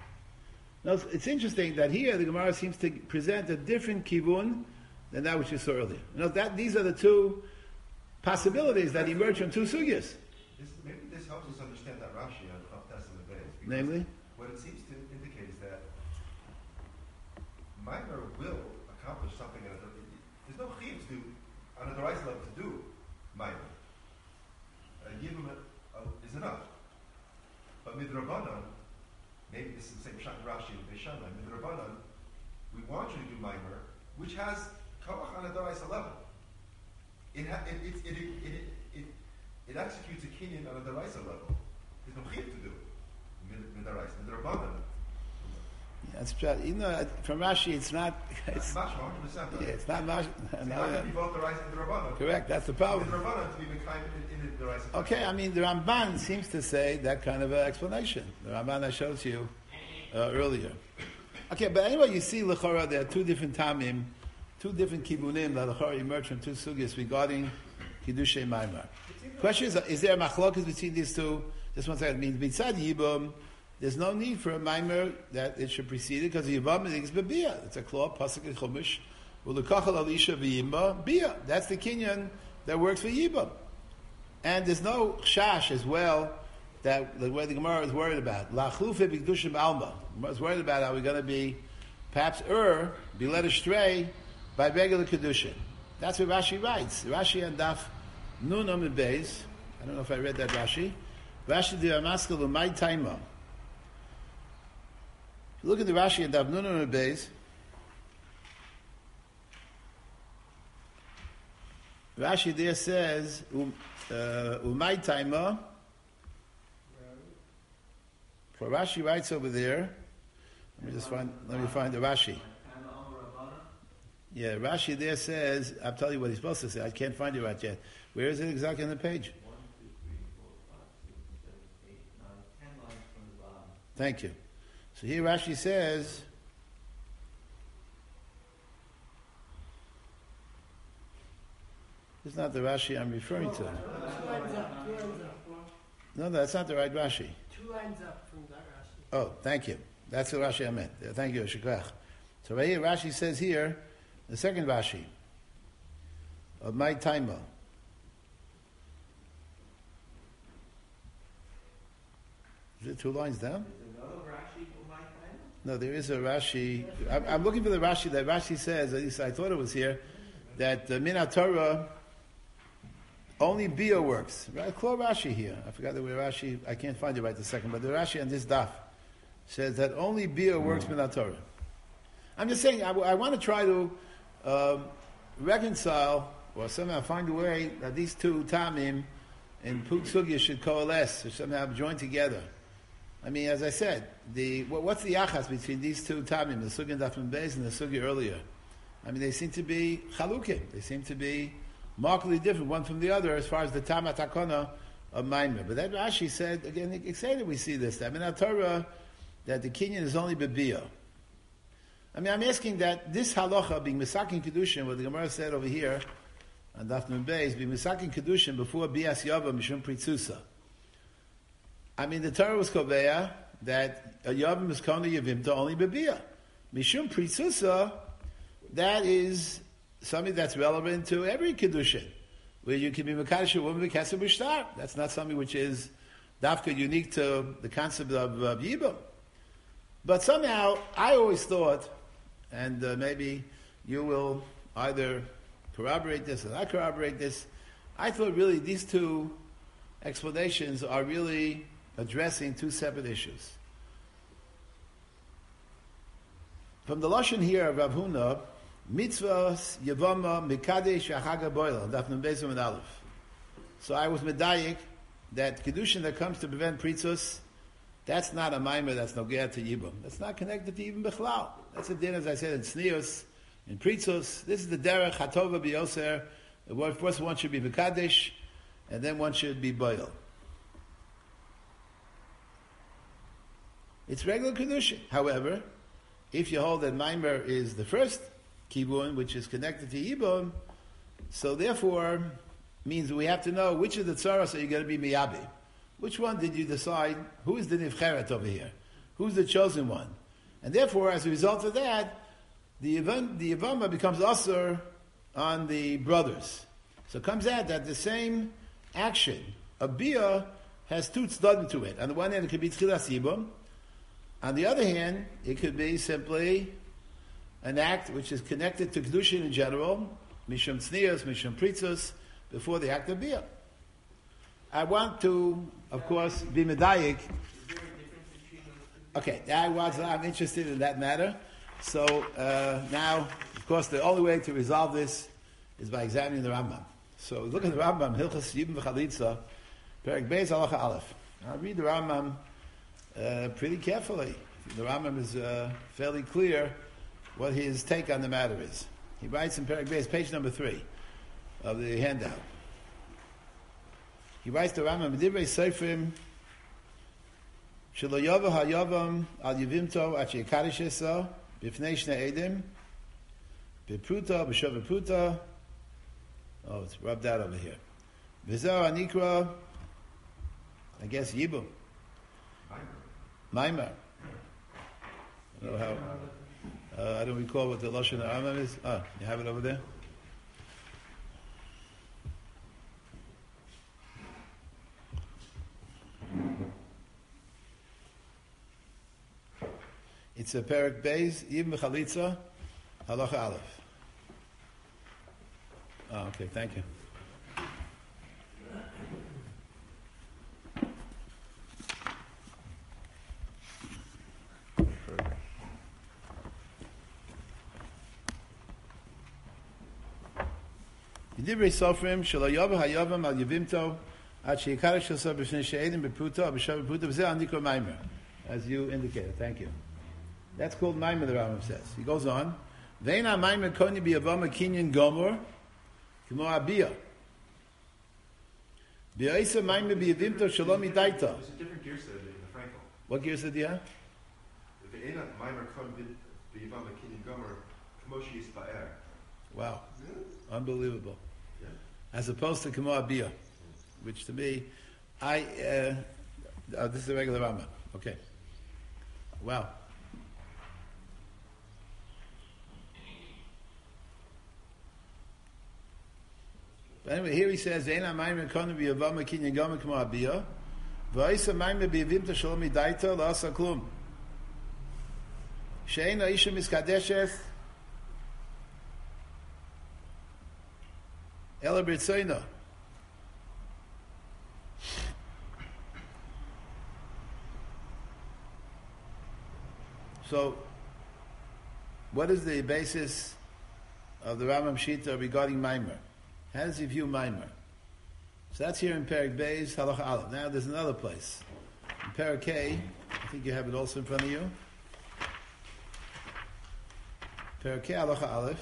Now it's interesting that here the Gemara seems to present a different kibun than that which you saw earlier. You know that these are the two possibilities that emerge from two sugyas. This, maybe this helps us understand that Rashi on of Testament Beis. Namely? What it seems to indicate is that Maimar will accomplish something. At a, there's no chiyuv to on a Dorais level to do Maimar. Uh, Yibum uh, is enough. But midrabanan, maybe this is the same Shat Rashi and Beishamai. Midrabanan, we want you to do Maimar, which has koach on a Dorais level. It, ha- it, it, it, it, it, it, it executes a kinyan on a deraisa level. There's no chiyuv to do. Midaraisa. Midrabanan. That's pshat. You know, from Rashi, it's not. It's, Mashma, one hundred percent. yeah, it's not Mash. How No, can be both the rice and the Rabbanon? correct. That's the The problem. Rabbanon to be Mekayim in, in the rice. Okay, I mean the Ramban seems to say that kind of an explanation. The Ramban I showed to you uh, earlier. Okay, but anyway, you see, L'chora, there are two different tamim, two different kibunim that L'chora emerge from two sugyas regarding Kiddushay Maimar. Question is, is there a machlokas between these two? Just one second. It means, B'tzad Yibum, there's no need for a Maimar that it should precede it, because the Yibam is B'biyah. It's a claw, Pasuk and Chumash, U'lekachal al-isha v'yimba, Biyah. That's the kinyan that works for Yibam. And there's no chash as well, that the way the Gemara is worried about. Lachlufe b'kedushim alma. The Gemara is worried about how we're going to be, perhaps Ur, be led astray by regular kedushin. That's what Rashi writes. Rashi and Daf Nun Amid Beis. I don't know if I read that Rashi. Rashi di Ramaskal Umay Taima. If you look at the Rashi and Daf Nun Amid Beis, Rashi there says um, uh, Umay Taima. For Rashi writes over there. Let me just find. Let me find the Rashi. Yeah, Rashi there says. I'll tell you what he's supposed to say. I can't find it right yet. Where is it exactly on the page? One, two, three, four, five, six, seven, eight, nine, ten lines from the bottom. Thank you. So here Rashi says. This is not the Rashi I'm referring to. Two lines up, two lines up. No, that's not the right Rashi. Two lines up from that Rashi. Oh, thank you. That's the Rashi I meant. Thank you, Shikach. So right here, Rashi says here, the second Rashi of my Taima. Is it two lines down? Is there another Rashi for my time? No, there is a Rashi. I'm, I'm looking for the Rashi that Rashi says, at least I thought it was here, that the Min Torah only Bia works. Right? Call Rashi here. I forgot the way Rashi, I can't find it right this second, but the Rashi on this daf says that only Bia works Min Torah. I'm just saying, I, I want to try to um, reconcile or somehow find a way that these two Tamim in Puk Sugya should coalesce or somehow join together. I mean, as I said, the what, what's the achas between these two Tamim, the Sugya Dafim Beis and the Sugya earlier? I mean, they seem to be chalukim. They seem to be markedly different one from the other as far as the Tama Takona of Maimer. But that Rashi said, again, excited we see this. That in our Torah, that the kinyan is only bebiyah. I mean, I'm asking that this halacha, being Misakin Kedushin, what the Gemara said over here, on Daf Nun Beis, being Misakin Kedushin before Bias Yava Mishum Pritzusa. I mean, the Torah was koveya that a Yavim is kona Yavimta only bebiyah. Mishum Pritzusa, that is something that's relevant to every Kedushin, where you can be Mekadosh a woman B'Kesed B'Shtar. That's not something which is dafka unique to the concept of, of Yibam. But somehow, I always thought, and uh, maybe you will either corroborate this or not corroborate this, I thought really these two explanations are really addressing two separate issues. From the Lashon here of Rav Huna, mitzvahs yavama mikadesh achaga boila, daf nun beis and aleph. So I was medayik that kedushin that comes to prevent pritzus, that's not a maimer, that's no ger to yibum. That's not connected to yibum bechlal. That's a din, as I said, in tznius, in pritzus. This is the derech hatova biyoser. First one should be mikadesh, and then one should be boil. It's regular kedushin. However, if you hold that maimer is the first kibun, which is connected to yibum, so therefore means we have to know which of the tzaras are you going to be miyabi. Which one did you decide? Who is the nivcheret over here? Who's the chosen one? And therefore, as a result of that, the event, the Yavama becomes usher on the brothers. So it comes out that the same action, a bia, has two tzdadim to it. On the one hand, it could be tchilas yibum. On the other hand, it could be simply an act which is connected to kedushin in general, mishum tznius, mishum pritzus, before the act of bia. I want to, of course, be medayik. Okay, I was, I'm interested in that matter. So uh, now, of course, the only way to resolve this is by examining the Rambam. So look at the Rambam, Hilchas Yibum V'Chalitza, Perek Beis Halacha Aleph. I'll read the Rambam uh, pretty carefully. The Rambam is uh, fairly clear what his take on the matter is. He writes in Perek Beis, page number three of the handout. He writes the Rambam, Divrei Seifrim, Shelo Yova HaYovam Al Yivimto At Shekadish Eso, Bifnei Shnei Edim, Bipruta, B'Shov B'Pruta. Oh, it's rubbed out over here. V'Zohar Anikra, I guess Yibum. Maimer. I don't know how. Uh, I don't recall what the Lashon Rambam is. Ah, you have it over there? It's a Perek Beis, Yibum B'Chalitza, Halacha Aleph. Oh, okay, thank you. Divrei Sofrim Shelo Yova HaYovam Al Yivimto Ad Sheyikarish Yosav B'Shnei She'edim B'Pruta B'Shav B'Pruta V'zeh Anikra Maimer, as you indicated. Thank you. That's called Maimer, the Rambam says. He goes on. Ve'ena Maimer Koni B'Yavam Kinyan Gomor K'mo Abiyah B'Yaisa Maimer B'Yivimto Shalom Idaita. There's a different gear set in the Frankel. What gear said you have? If it ain't a Maimer Kon B'Yavam Kinyan Gomer, K'moshi Yisba'er. Wow. Unbelievable. Yeah. As opposed to K'mo Abiyah, which to me, I, uh, oh, this is a regular Rambam. Okay. Wow. But anyway, here he says, "Eina ma'im konu b'yavama kinyan gama k'mo abiyah, v'ayisa ma'im b'yavimta shalom idaita la'asa klum. She'eina isha miskadeshes ela b'ritzoyna." So, what is the basis of the Rambam Shita regarding Maimer? How does he view Maimer? So that's here in Perek Beis, Halacha Aleph. Now there's another place. In Perek K, I think you have it also in front of you. Perek K, Halacha Aleph.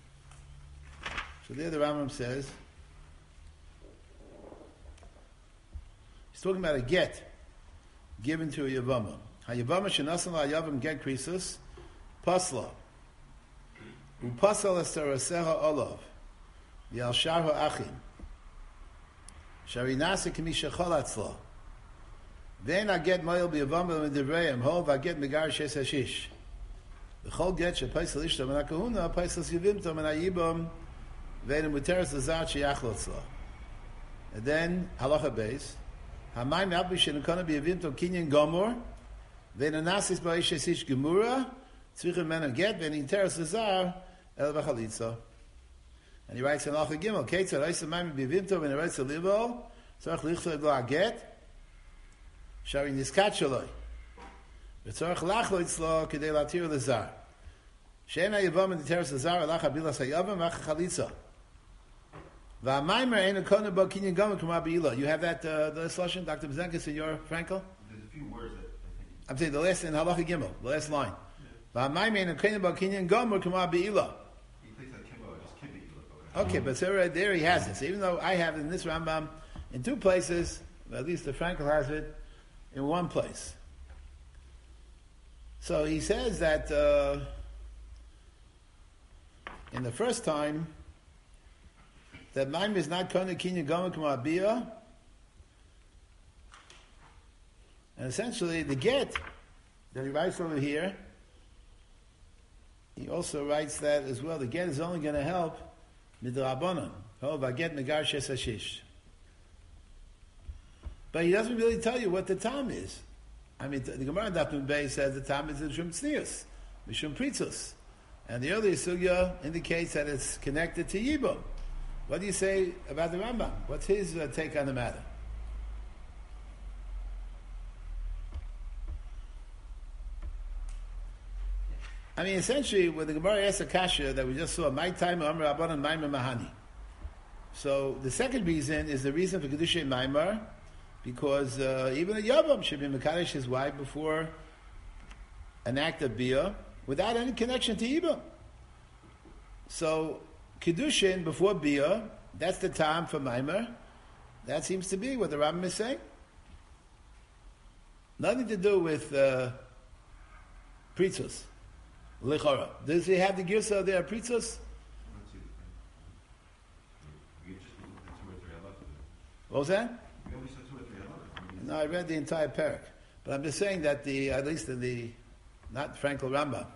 So there the Rambam says, he's talking about a get given to a Yavama. Ha-Yavama shenasan la-Yavam get krisus, pasla. U-pasal es-taraseha olav. Yal sharha achim. Shari nasa k'mi shechol atzla. Then I get moil b'Yavama v'divreim, hov I get megar shes hashish. V'chol get shepaisal ishtam and ha-kahuna, paisal yivimtam and ha-yibam, v'edim muteres l'zat sheyachlo tzla. And then, halacha beis, ha-mayim alpi shenukana b'Yavimtam kinyan gomor, v'edim nasis ba'ish hasish gemura, tzvichem men get, v'edim teres l'zar, el v'chalitza. And he writes in Halacha Gimel, Ketzar Oisa Maimer B'Yavimto V'en Eretz Libo Tzorach Lichto Lo Aget Shari Niskat Shaloi V'Tzorach Lachlo Itzlo Kedei Latir L'Zar She'ena Yavam and the Teres L'Zar Alach Abilas HaYavam V'ach Chalitza V'Amaimer Eina Kona Bo Kinyan Gomer K'ma B'Ila. You have that, uh, the Lashon, Doctor Bezenkis, in your Frankel? There's a few words that I think. I'm saying the last in Halacha Gimel, the last line. V'Amaimer Eina Kona Bo Kinyan Gomer K'ma B'Ila. Okay, but so right there he has it. So even though I have it in this Rambam in two places, at least the Frankel has it in one place. So he says that uh, in the first time that Maim is not Kona Kinyan Gomer K'mo Abiyah, and essentially the get that he writes over here, he also writes that as well. The get is only going to help Midrabanan. Oh, Vaget Megar Shes Hashish. But he doesn't really tell you what the tam is. I mean, the Gemara in Daf Bay says the tam is the Shum Tznius, Mishum Pritzus. And the earlier sugya indicates that it's connected to Yibum. What do you say about the Rambam? What's his uh, take on the matter? I mean, essentially, with the Gemara asks a kasha that we just saw, my time, Amr Rabbanan Maimar Mahani. So the second reason is the reason for Kedushay Maimar, because uh, even a Yavam should be Mekadesh his wife before an act of bia without any connection to Yibum. So, Kiddushin before bia, that's the time for Maimer. That seems to be what the Rambam is saying. Nothing to do with uh, Pritzus. Lichora. Does he have the Girsa there, Pritzus? Let's see the thing. You just looked at two or three halachas. What was that? You only said two or three halachas. No, I read the entire parak. But I'm just saying that the, at least in the, not Frankel Rambam.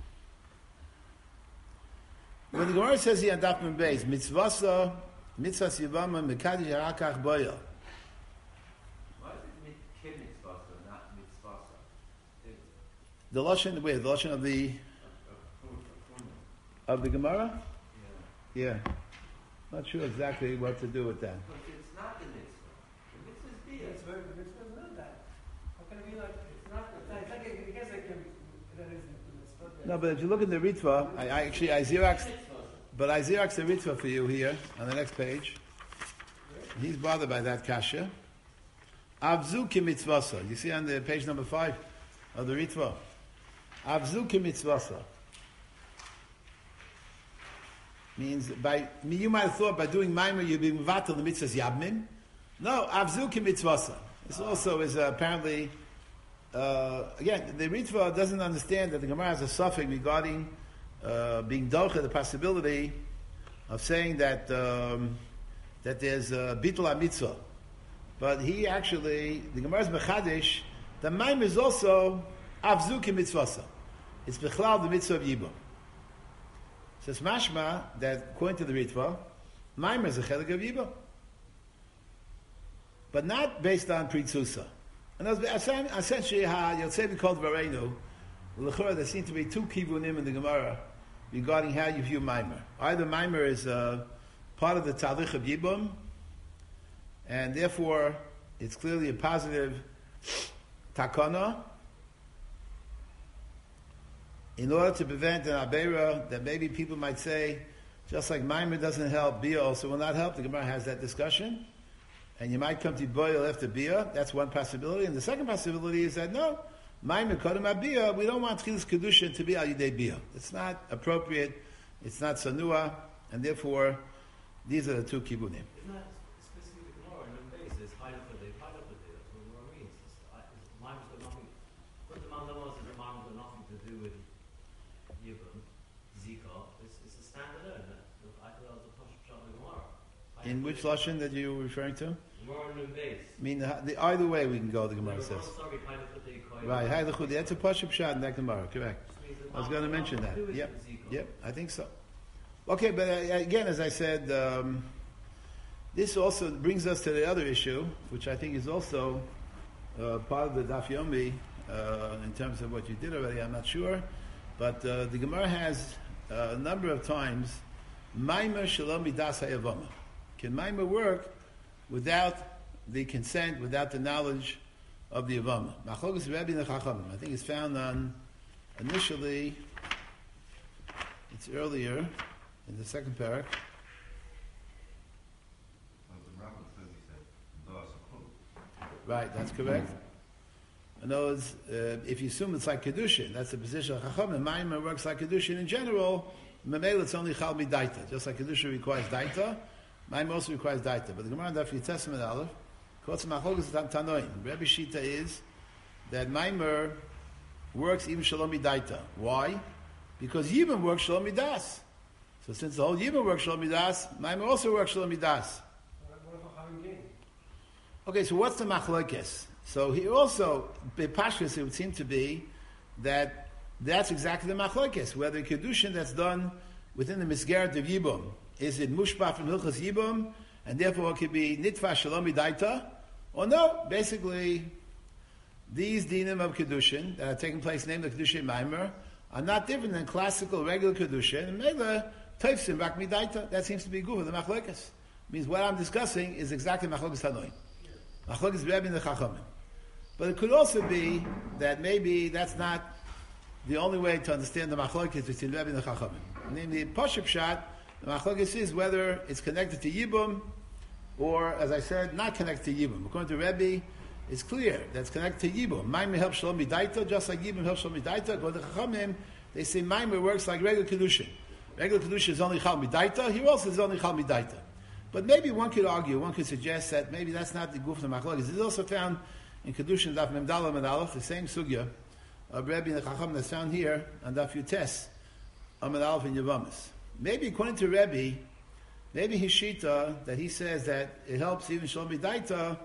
When the Gemara says here on Daf Mem Beis, mitzvasa, mitzvahs yivama, mekadish harakach boya. Why is it mit- kid mitzvasa, not mitzvasa? It- The Lashon, wait, the Lashon of the, of- of Kun- of Kun- of the Gemara? Yeah. Yeah. Not sure exactly what to do with that. Because it's not the mitzvah. The mitzvah is bia. It's very, the mitzvah is not that. How can it be like, it's not, it's not, it's like, I guess I can, that is the mitzvah. No, but if you look at the Ritva, I, I actually, I Xeroxed, but I Xeroxed the Ritva for you here, on the next page. He's bothered by that kasha. Avzu ki mitzvasa. You see on the page number five of the Ritva. Avzu ki mitzvasa. Means by, you might have thought by doing Maimer you'd be mevatel the mitzvahs yabmin. No, avzu ki mitzvasa. This also is uh, apparently, uh, again, the Ritva doesn't understand that the Gemara has a suffix regarding uh, being docha, the possibility of saying that um, that there's a bittul mitzvah. But he actually, the Gemara's mechadish, the Maimer is also avzu ki mitzvasa. It's bechlal the mitzvah of yibum. So it's mashma that according to the Ritva, Maimer is a chelik of yibum. But not based on Pritzusa. And essentially, ha Yotzei called Varenu, l'chora, there seem to be two kivunim in the Gemara regarding how you view Maimer. Either Maimer is uh, part of the Talich of Yibum, and therefore it's clearly a positive takana, in order to prevent an Abera that maybe people might say, just like Maimer doesn't help, Bia also will not help. The Gemara has that discussion. And you might come to Boil after Bia. That's one possibility. And the second possibility is that no, Maimer Kodem Abia, we don't want Chilas Kedusha to be Al Yidei Bia. It's not appropriate, it's not Sanua, and therefore, these are the two Kibunim. Isn't that specifically the Gemara on the basis? Hide for the hide for the that's what the Gemara means. Maimer's got nothing. What the Mandamos is a Maimer's got nothing to do with Yibum, Zika. It's, it's a standalone. I thought that was a push shot in the Gemara. In which Lashon that you were referring to? Gemara on the base. I mean, the, the, either way we can go, the Gemara says. Sorry, hide for the koy. Right, Hai L'chudi, that's a Pashup shot in that Gemara, correct. I was going to mention that. Yep, yep, I think so. Okay, but uh, again, as I said, um, this also brings us to the other issue, which I think is also uh, part of the Daf Yomi, uh, in terms of what you did already, I'm not sure. But uh, the Gemara has uh, a number of times, Maimer Shalom Midas Hayavama. Can Maimer work without the consent, without the knowledge of the Avama? Machlokas Rebbe and the Chachamim. I think it's found on, initially, it's earlier, in the second parak. The Rambam says he said, "Das Chum." Right, that's correct. In other words, uh, if you assume it's like Kedushin, that's the position of Chachamim. Maimer works like Kedushin in general. Memel, it's only Chal Midaita. Just like Kedushin requires Daita, Maimer also requires Daita. But the Gemara in Daf Testament Aleph, quotes Machlokas Tanoim. Rebbe Shita is that Maimer works even Shalom Midaita. Why? Because Yibam works Shalom Midas. So since the whole Yibam works Shalom Midas, Maimer also works Shalom Midas. What if I'm having gain? Okay, so what's the machlokes? So he also, Bepashkas, it would seem to be that that's exactly the machlokes. Whether kedushin that's done within the misgaret of yibum, is it mushpah from hilchas yibum, and therefore it could be nitva shalom idaita, or no? Basically, these dinim of kedushin that are taking place, named the kedushin maimer, are not different than classical regular kedushin. And mega teifsim rak midaita. That seems to be good with the machlokes. Means what I'm discussing is exactly machlokes tanoim. Machlokes Rebbe and the Chachamim. But it could also be that maybe that's not the only way to understand the machlokes between Rebbe and the Chachamim. Namely, Pashup Shot, the machlokes is whether it's connected to Yibum or, as I said, not connected to Yibum. According to Rebbe, It's clear. That's connected to Yibum. Maimer helps Shalom Midaita, just like Yibum helps Shalom Midaita. Go to Chachamim, they say Maimer works like regular Kedushin. Regular Kedushin is only Chal Midaita, here also is only Chal Midaita. But maybe one could argue, one could suggest that maybe that's not the Guf of the Machlokes. It's also found in Kedushin, Daf Mem Dalet and Aleph, the same Sugya of Rebbe and the Chacham that's found here on Daf Yutes, Amid Aleph and Yavamis. Maybe according to Rebbe, maybe his Shita, that he says that it helps even Shalom Midaita.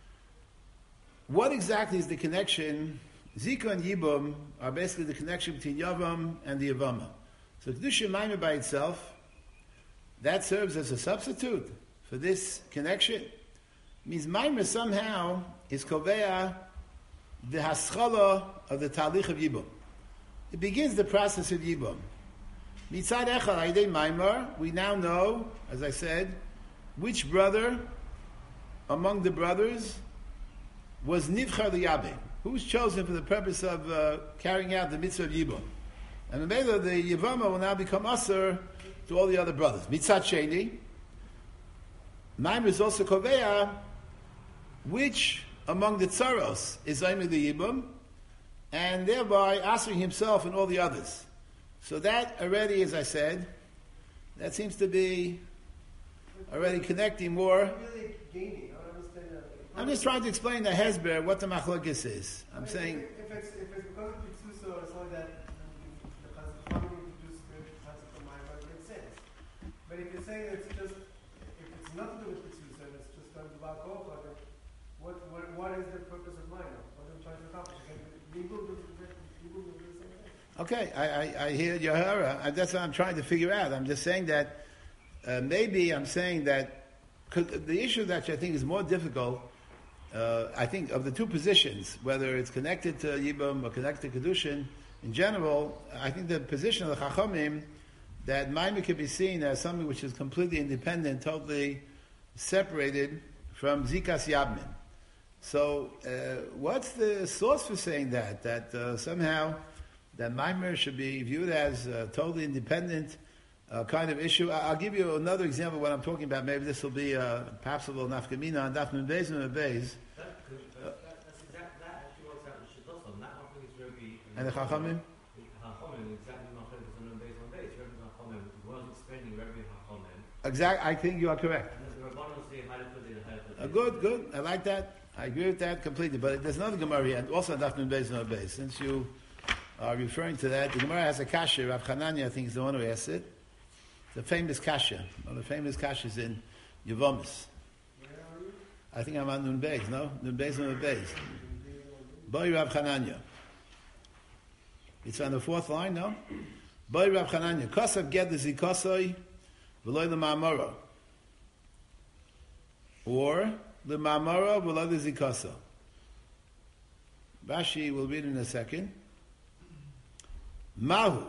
What exactly is the connection? Zika and Yibum are basically the connection between Yavam and the Yavama. So Kedusha Maimer by itself, that serves as a substitute for this connection. It means Maimer somehow is Kovea the Haschala of the Talich of Yibum. It begins the process of Yibum. Mitzad Echad Aydei Maimer, we now know, as I said, which brother among the brothers was Nivchar Liyabe, who was chosen for the purpose of uh, carrying out the mitzvah of Yibum. And the the Yavama will now become Aser to all the other brothers. Mitzat Sheni, Maimer is also Kovea, which among the Tzaros is only the Yibum, and thereby answering himself and all the others. So that already, as I said, that seems to be already connecting more. Really gaining. I don't understand that. I'm just trying to explain the Hezber, what the Machlokes is. I'm I mean, saying, if it's if it's because of Pitzusa or something like that, the Chazal introduced the concept of mind, it makes sense. But if you're saying it's just if it's nothing to do with Pitzusa and it's just done about Kocha, then what what what is the purpose of mind? What are you trying to accomplish? Legal do legal do the same thing. okay, I, I, I hear your hara. That's what I'm trying to figure out. I'm just saying that uh, maybe I'm saying that 'cause the issue that I think is more difficult. Uh, I think of the two positions, whether it's connected to Yibum or connected to Kedushin, in general, I think the position of the Chachamim, that Maimer can be seen as something which is completely independent, totally separated from Zikas Yabmin. So, uh, what's the source for saying that? That uh, somehow that Maimer should be viewed as a totally independent uh, kind of issue. I- I'll give you another example of what I'm talking about. Maybe this will be uh, perhaps a little nafkamina on Daf Nun Beis and Nun Beis. That, could, that, that, that's exact, that actually works out in Shidduchim. That offering is Rebbe And the Chachamim? Chachamim, exactly Machlokes on Nun Beis on Beis. Rebbe Chachamim was explaining Rebbe Chachamim. Exact. I think you are correct. And the Rabbanon say Halifah the Halifah. Uh, good, good. I like that. I agree with that completely. But there's another Gemara here, and also Daf Nun Beis and Nun Beis. Since you are referring to that, the Gemara has a kasha. Rav Chananya, I think, is the one who asked it. The famous kasha. One of the famous kashas in Yevomis. I think I'm on Nun Beis, no? Nun Beis and Nun Beis. Boy Rav Chananya. It's on the fourth line, no? Boy Rav Chananya. Kosav ged zikosoi v'loy l'ma'amora. Or l'ma'amora v'loy l'zikoso. Rashi will read in a second. Mahu.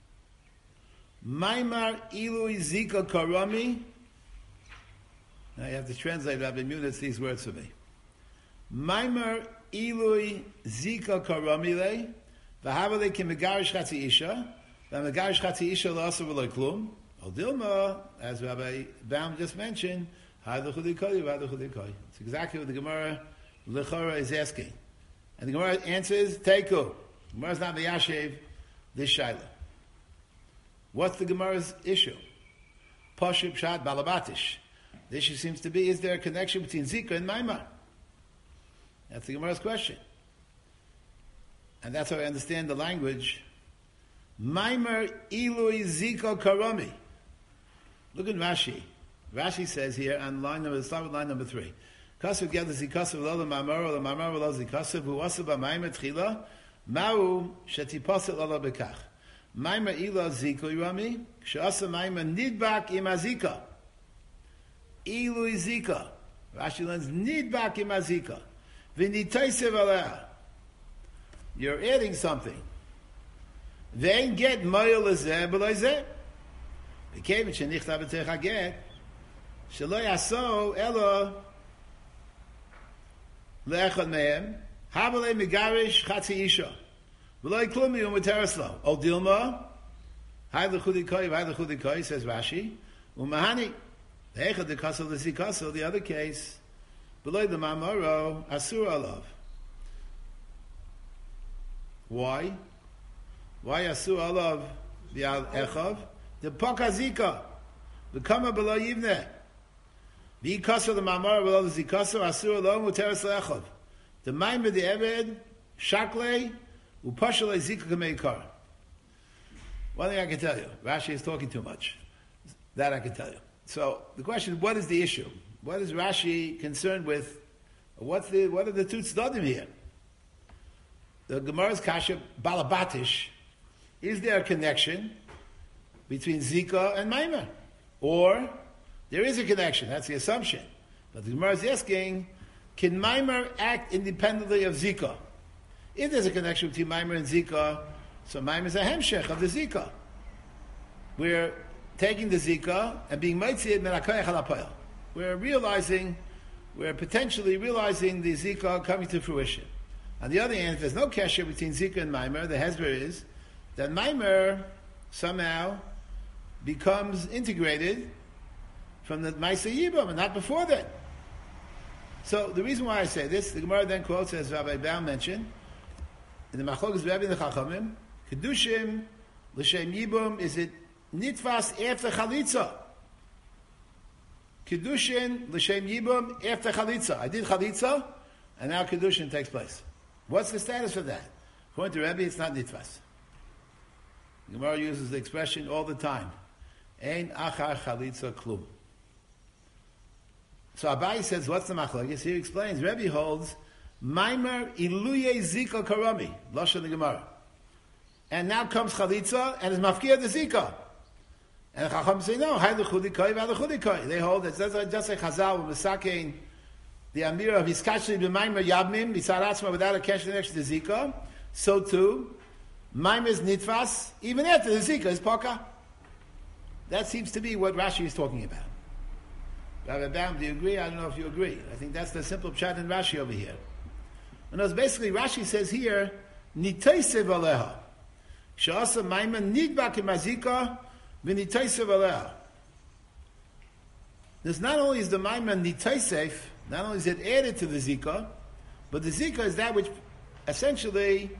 Maimar ilui zika karami. Now you have to translate Rabbi Munitz these words for me. Maimar ilui zika karami le. V'havale ki megarish chatzi isha. V'megarish chatzi isha l'asa v'loy klum. Al dilma, as Rabbi Baum just mentioned, ha'adu chudikoy, v'ha'adu chudikoy. It's exactly what the Gemara Lechora is asking. And the Gemara answers, Teiku. The Gemara is not meyashev this shaila. What's the Gemara's issue? Pashut Pshat Balabatish. The issue seems to be, is there a connection between Zika and Maimar? That's the Gemara's question. And that's how I understand the language. Maimar Ilui Zika Karami. Look at Rashi. Rashi says here on line number, start with line number three. Kasav Ged Zikasav Lo Mamar Lo Mamar Lo Zikasav Hu Asav Maimar Tchila Mau Shetipaset Lo Bekach. Maimar Ila Zika Rami Kshasa Maimar Nidbak Imazika Ilui Zika. Rashi learns Nidbak Imazika V'nitaisev Aleh. You're adding something. They get Moyel Lezeh B'Lezeh. Became it Shenichtav B'Tech Get Shelo Yaso Elo Le'echad Mehem Habalei Megarish Chatzi Isha V'Loi Klumi U'Matereslo O Dilma Hai L'Chudikoi Hai L'Chudikoi says Rashi U'Mahani Le'echad D'Kasel L'Zikasel the other case Below the mamaro asur alav. Why? Why asur alav v'al echav? The pakazika. The kama below yivneh. V'ikasur the mamaro below the zikasur asur alav muteres lechav. The maimer the eved shakle upashale zika kameikar. One thing I can tell you, Rashi is talking too much. That I can tell you. So the question: what is the issue? What is Rashi concerned with? What's the what are the two tzaddim here? The Gemara's kasha balabatish. Is there a connection between Zika and Maimer, or there is a connection? That's the assumption. But the Gemara is asking: can Maimer act independently of Zika? If there's a connection between Maimer and Zika, so Maimer is a hemshech of the Zika. We're taking the Zika and being meitzid merakayach alapayel. We're realizing, we're potentially realizing the Zika coming to fruition. On the other hand, if there's no kesher between Zika and Maimer, the hezber is that Maimer somehow becomes integrated from the Maaseh Yibam, and not before that. So the reason why I say this, the Gemara then quotes, as Rabbi Baum mentioned, in the Machlokes Rebbe and the Chachamim, Kedushim l'shem Yibum, is it nitfas after chalitza? Kedushin l'shem Yibum after chalitza. I did chalitza, and now kedushin takes place. What's the status of that? According to Rebbe, it's not nitfas. The Gemara uses the expression all the time. Ein achar chalitza klum. So Abai says, what's the machlokes? He explains, Rebbe holds, Maimer iluye zika karami, lashon the Gemara. And now comes chalitza, and is mafkia the zika. And the Chacham say, no, hay l'chudikai, v'hay l'chudikai. They hold that just like Chazal, with Mesakein, the Amir of Hiskashli b'maimer yabmim, b'saratzma, without a cash next to the zika, so too, Maimer is nitfas, even after the zika is paka. That seems to be what Rashi is talking about. Rabbi Baum, do you agree? I don't know if you agree. I think that's the simple pshat in Rashi over here. And it's basically, Rashi says here, nitaisev aleha. Sha'asa Maimer nidbak imazika, v'nitaisev aleha. This not only is the Maimer nitaisef, not only is it added to the zika, but the zika is that which essentially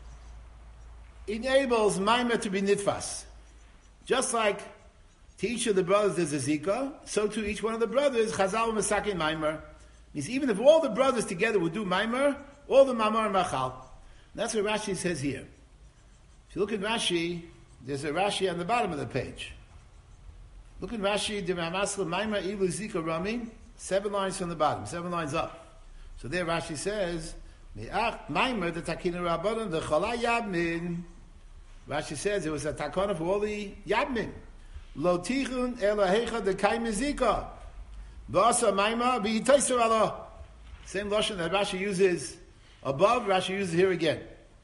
enables Maimer to be nitfas. Just like to each of the brothers there's a zika, so to each one of the brothers, Chazal Mesakein Maimer. Means even if all the brothers together would do Maimer, all the Mamar and Machal. That's what Rashi says here. If you look at Rashi, there's a Rashi on the bottom of the page. Look at Rashi, the Ramasla Maimer Ilu Zika Rami, seven lines from the bottom, seven lines up. So there Rashi says, Maimer the Takina Rabbanon the Chala Yabmin. Rashi says it was a takana for all the Yabmin. Lo tichun elahecha de kaim zika. V'asa maima v'yitaiser Allah. Same lashon that Rashi uses above, Rashi uses here again.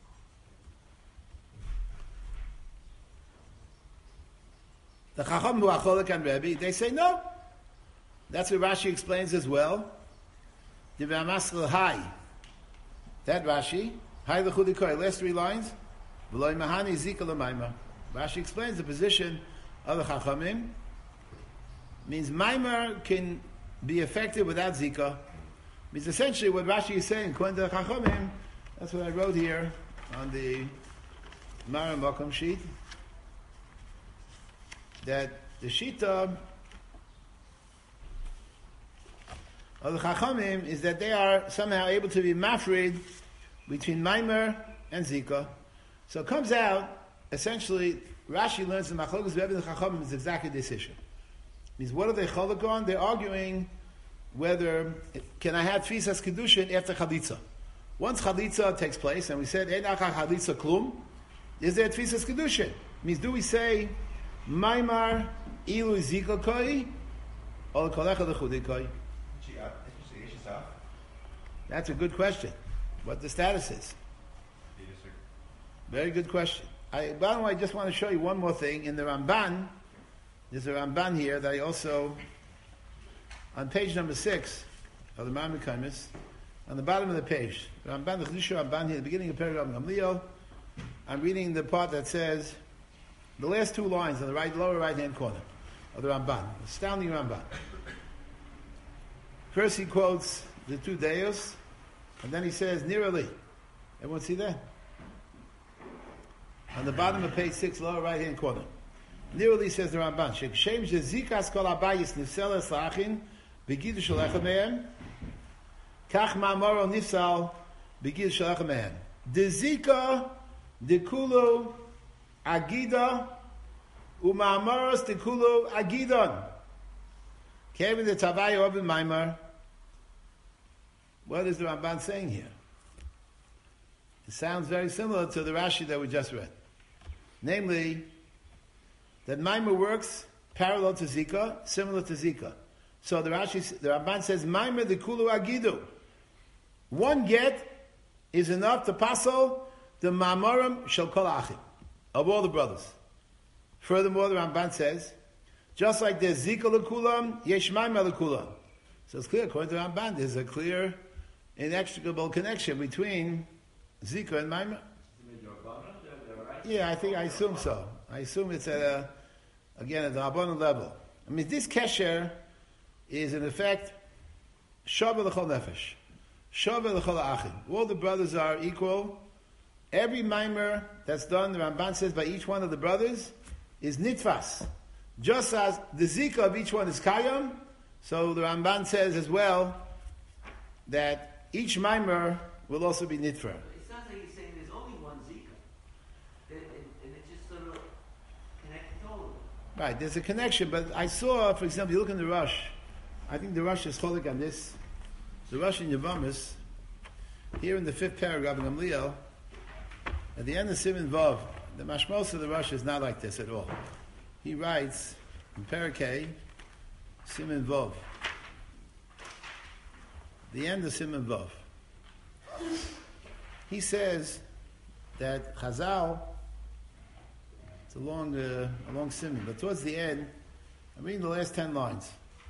The Chacham who acholik and Rebbe, they say no. That's what Rashi explains as well. The Ramaskel Hai. That Rashi, Hai l'chudikoy, last three lines. V'loy mahani zika l'maima. Rashi explains the position of the Chachamim. Means Maimer can be effective without Zika. Means essentially what Rashi is saying, according to the Chachamim, that's what I wrote here on the Mara Makom sheet, that the Shita of the Chachamim is that they are somehow able to be mafrid between Maimer and Zika. So it comes out, essentially, Rashi learns the Machlokes Rebbe and the Chachamim is exactly this issue. Means what are they cholok on? They're arguing whether can I have tfisas kedushin after chalitza. Once chalitza takes place, and we said ein achar chalitza klum, is there tfisas kedushin? Means do we say maimar ilu zika koi or kolecha lechudi koi? That's a good question. What the status is? Very good question. I, by the way, I just want to show you one more thing. In the Ramban, there's a Ramban here that I also, on page number six of the Ma'amar Kaimis, on the bottom of the page, Ramban, the Chidusha Ramban here, the beginning of paragraph Gamliel, I'm reading the part that says, the last two lines on the right, lower right-hand corner of the Ramban. Astounding Ramban. First he quotes the two deos, and then he says nearly. Everyone see that? On the bottom of page six, lower right hand corner. Nearly says the Ramban. Shekshem shezikas kol abayis nifsel eslachin begid shalachem mehem. Kach ma'amaro nifsal begid shalachem mehem. De zika de kulu agida u'ma'amaros de kulu agidon. Kevin the Tavai Oben Maimar. What is the Ramban saying here? It sounds very similar to the Rashi that we just read. Namely, that Maimar works parallel to Zika, similar to Zika. So the Rashi, the Ramban says, Maimar the Kulu Agidu. One get is enough to passel the Ma'amarim Shel Kol Achim, of all the brothers. Furthermore, the Ramban says, just like there's Zika l'kulam, yesh Maimar l'kulam. So it's clear, according to the Ramban, there's a clear, inextricable connection between Zika and Maimar. Yeah, I think, I assume so. I assume it's at a, again, at the Rabbanon level. I mean, this kesher is in effect, Shaveh l'chol nefesh. Shaveh l'chol achim. All the brothers are equal. Every Maimar that's done, the Ramban says, by each one of the brothers, is nitfas. Just as the Zika of each one is Kayam, so the Ramban says as well that each Maimar will also be Nitfer. It sounds like he's saying there's only one Zika. And, and, and it just sort of connected all of them. Right, there's a connection, but I saw, for example, you look in the Rush, I think the Rush is cholik on this. The Rush in Yavamis, here in the fifth paragraph in Gamliel, at the end of Siman Vav, the mashmos of the Rush is not like this at all. He writes in Parakeh, Siman Vav, the end of Siman Vav. He says that Chazal, it's a long, uh, a long Siman, but towards the end, I'm reading the last ten lines.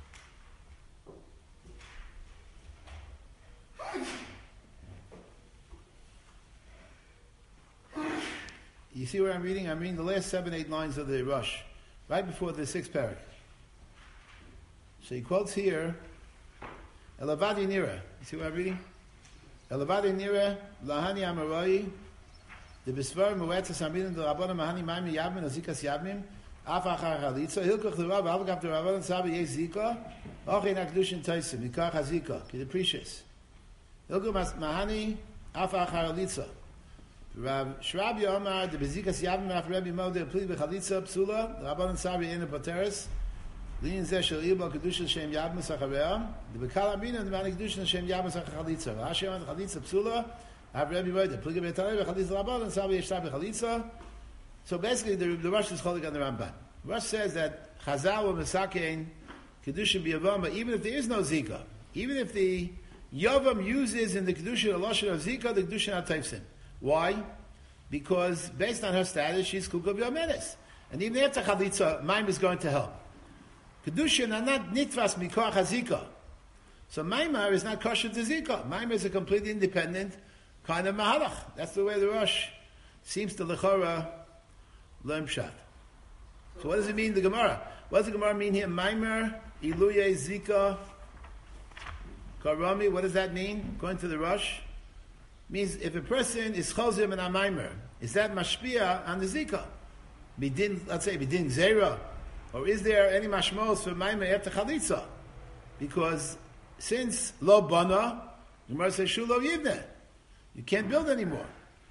You see where I'm reading? I'm reading the last seven, eight lines of the Rush, right before the sixth parak. So he quotes here, Elavadi Nira. You see what I'm reading? Elavadi Nira, Lahani Amarai, the Bisvar Muetzas Amilim, the Rabbanah Mahani Maimi Yavmin, Azikas Yavmin, Afachar Halitza, Hilkach the Rabba, Avgab the Rabbanah Sabi Yes Zika, Ochin Akdushin Taisim, Mikach Hazika, Kideprecious. Hilkach Mahani, Afachar Halitza. Rav Shrabi Omar, the Bezikas Yavim, after Rabbi Mo, the Pli Bechalitza, Psula, the Rabbanan Sabi in the Pateris, Lin Zeshel Iba, Kedusha Shem Yavim, Sachareah, the Bekal Amina, the Man Kedusha Shem Yavim, Sachalitza, Hashem, the Chalitza, Psula, after Rabbi Mo, the Pli Betalei, Bechalitza, Rabbanan Sabi, Yeshtab, Bechalitza. So basically, the, the Rush is holding on the Ramban. Rush says that Chazal will Mesakein, Kedusha B'Yavam, but even if there is no Zika, even if the Yavam uses in the Kedusha, the Lashon of Zika, the Kedusha not types in. Why? Because based on her status, she's Kukov Yomenes. And even after Chalitza, Maim is going to help. Kedushin are not Nitvas Mikor Hazika. So Maimar is not kosher to Zika. Maimar is a completely independent kind of Mahalach. That's the way the Rosh seems to Lechora learn Pshat. So what does it mean, the Gemara? What does the Gemara mean here? Maimar, Iluye, Zika, Karami, what does that mean? According to the Rosh, means if a person is chozir and amaimer, is that mashpia on the zika? Bidin, let's say bidin zera, or is there any mashmos for maimer after chalitza? Because since lo bana, the Gemara says shulo yivne, you can't build anymore.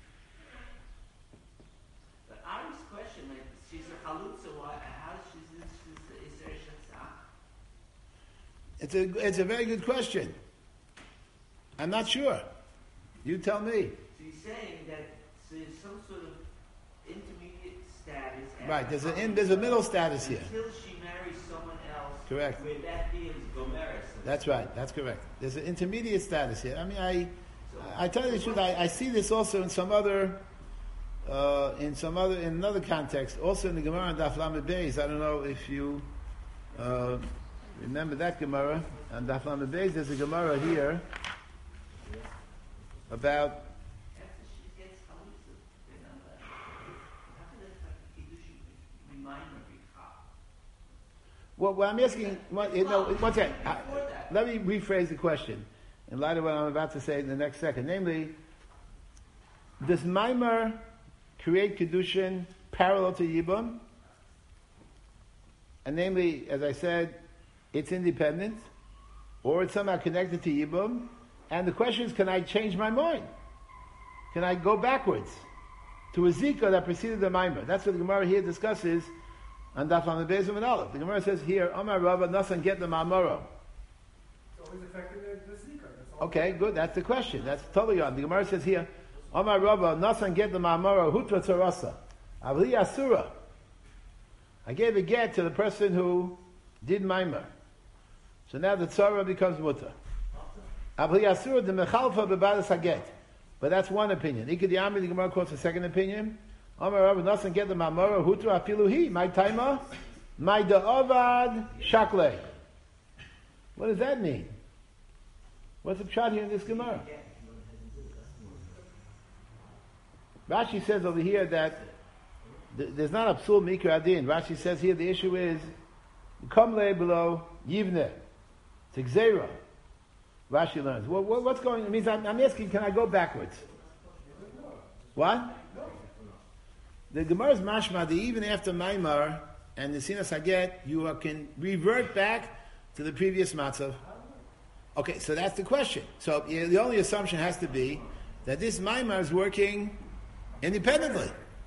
But Ari's question, like, she's a chalutza, why? How is she is It's a it's a very good question. I'm not sure. You tell me. So he's saying that there's some sort of intermediate status. Right, there's an in, there's a middle status here. Until she marries someone else. Correct. Where that is Gomeris. That's right. That's correct. There's an intermediate status here. I mean, I I tell you the truth. I, I see this also in some other uh, in some other in another context. Also in the Gemara and Daf Lamed Beis. I don't know if you uh, remember that Gemara and Daf Lamed Beis. There's a Gemara here about. After she gets chalutza, then uh, how could that Kiddushi remind her of Well, well, I'm asking. What, you know, one second. I, let me rephrase the question. in light of what I'm about to say in the next second. Namely, does Maimer create Kedushin parallel to Yibum? And namely, as I said, it's independent, or it's somehow connected to Yibum. And the question is, can I change my mind? Can I go backwards to a Zika that preceded the Maimer? That's what the Gemara here discusses on Daf Lamed Beis and Aleph. The Gemara says here, Amar Rava Nasan get the Ma'amaro. It's always affecting the, the Zika. That's all. Okay, good. That's the question. That's totally on. The Gemara says here, Amar Rava Nasan get the Ma'amaro Hutra Tzarasa. Avli Asura. I gave a get to the person who did Maimer. So now the Tzara becomes Mutter. Avli Asura the Mechalfa Bebadas Haget. But that's one opinion. Ikadiyami, the Gemara quotes a second opinion. Amar Rabbi Nasan get the Mamara Hutra Afiluhi, my taima, my da'avad shakle. What does that mean? What's the pshat here in this Gemara? Rashi says over here that th- there's not a psul mikra adin. Rashi says here the issue is kamle below yivne. It's gzeira. Rashi learns. Well, what's going on? It means I'm, I'm asking, can I go backwards? What? The Gemara's mashma, that even after Maimar and the Sinas Haget, you are, can revert back to the previous matzav. Okay, so that's the question. So you know, the only assumption has to be that this Maimar is working independently.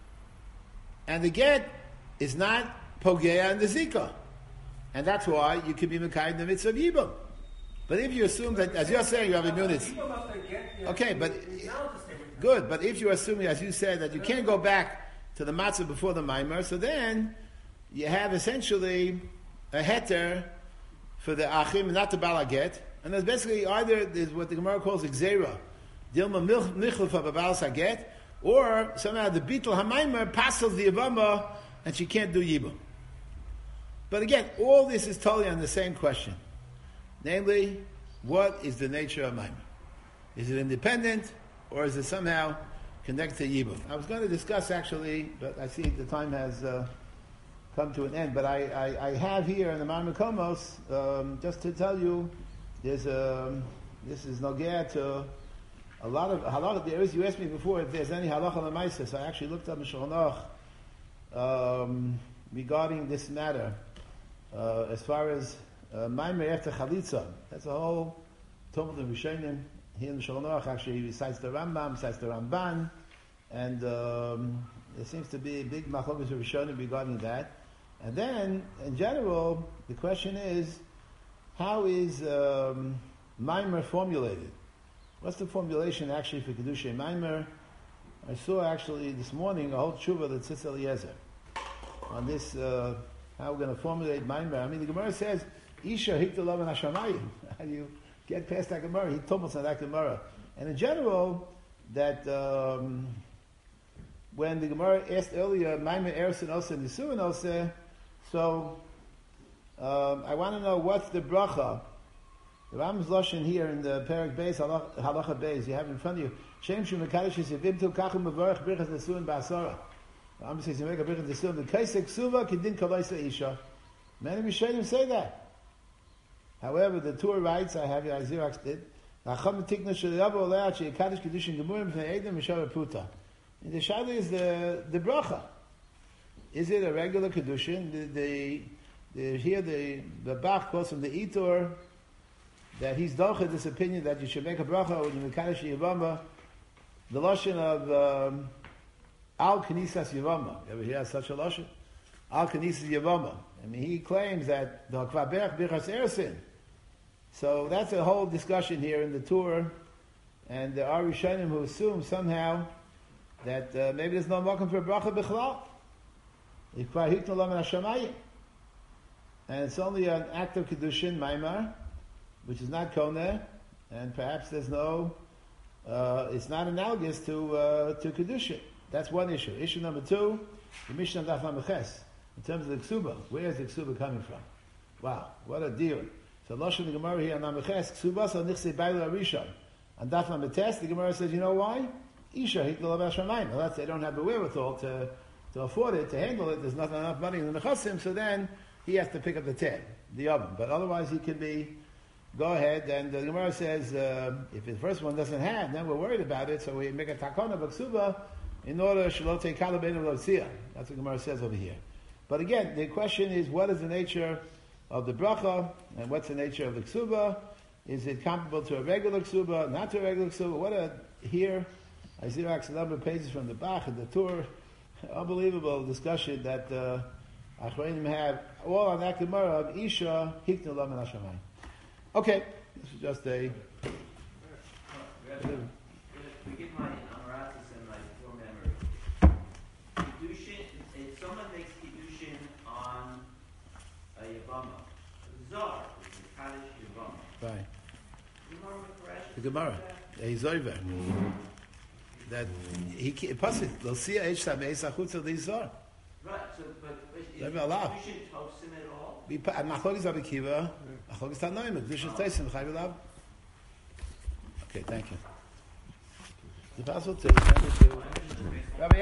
And the get is not pogea and the zika. And that's why you could be Mekayim in the mitzvah of Yibam. But if you assume that, as you're saying, you have immunity. Okay, but good. But if you're assuming, as you said, that you can't go back to the matzah before the maimer, so then you have essentially a heter for the achim, not the balaget, and there's basically either there's what the Gemara calls exera, dilma michlfa babalas haget, or somehow the bitul hamaimer passes the avama and she can't do yibum. But again, all this is totally on the same question. Namely, what is the nature of Maimon? Is it independent, or is it somehow connected to Yibum? I was going to discuss actually, but I see the time has uh, come to an end. But I, I, I have here in the Mar Mekomos, um, just to tell you, there's a, this is nogea to a lot of halacha. There is, you asked me before if there's any halacha l'maisa, so I actually looked up in Shulchan Aruch um, regarding this matter, uh, as far as Uh, Maimer after Chalitza. That's a whole Talmud of Rishonim. Here in the Shulchan Aruch, actually, he recites the Rambam, recites the Ramban, and um, there seems to be a big machlokas of Rishonim regarding that. And then, in general, the question is, how is um, Maimer formulated? What's the formulation actually for Kedushay Maimer? I saw actually this morning a whole tshuva that Tzitz Eliezer on this, uh, how we're going to formulate Maimer. I mean, the Gemara says, Isha hiktalav and hashamayim. How do you get past that Gemara? He told us that Gemara. And in general, that um, when the Gemara asked earlier, Maimer Ersin Osa Nisuin Osa, so um, I want to know what's the bracha. The Rambam's Lashon here in the Perek Beis, Halacha Beis, you have in front of you. Shem Shu Mekadosh Yisivim Tu Kachum Mevarech Birchas Nisuin Ba'asara. The Rambam says, you make a Birchas Nisuin, the Kaisek Suva Kedin Kalaisa Isha. Many Rishonim say that. However, the Torah writes, I have I Xeroxed it. And the Shaila is the, the bracha. Is it a regular Kedushin? The, the, the, here the, the Bach quotes from the Itor that he's docha this opinion that you should make a bracha when you Mekadosh Yevama. The Lashon of um, Al Knisas Yevama. You ever hear such a Lashon? Al Knisas Yevama. I mean, he claims that the Kvaberch Birchas Ersin. So that's a whole discussion here in the Torah, and there are Rishonim who assume somehow that uh, maybe there's no welcome for a bracha b'chlal. And it's only an act of kedushin maimar, which is not koneh, and perhaps there's no, uh, it's not analogous to uh, to kedushin. That's one issue. Issue number two, the Mishnah Daf Lamed Ches. In terms of the ksuba, where is the ksuba coming from? Wow, what a deal! So Lashon the Gemara here on Namaches, ksuba so nichse bailu arishon. On Daf Lamed Tes, the Gemara says, you know why? Isha hitla l'vashamayim. Well, that's they don't have the wherewithal to to afford it, to handle it. There's not enough money in the nechasim, so then he has to pick up the ten, the oven. But otherwise, he can be go ahead, and the Gemara says, uh, if the first one doesn't have, then we're worried about it, so we make a takona b'ksuba in order shalote kalabeinu lotzia. That's what the Gemara says over here. But again, the question is, what is the nature of the bracha, and what's the nature of the ksuba? Is it comparable to a regular ksuba, not to a regular ksuba? What a, here, I see a number of pages from the Bach and the Tur, unbelievable discussion that uh, Achronim have, all on that Gemara of Isha, Hikna Lam and Hashamayim. Okay, this is just a... Forgive my amaratis and my poor memory. Kiddushin, if someone makes Kiddushin on a Yavama, Zar, is a Kaddish Yavama. Right. The Gemara, he's over. That he pasuk l'sia H sameis achutz l'izar. Right. So, but is They're allowed. Kiddushin tosim at all? We machlokes abikiva, machlokes tanoim, Kiddushin teisim chayv elav. Okay, thank you. Is it possible to? Rabbi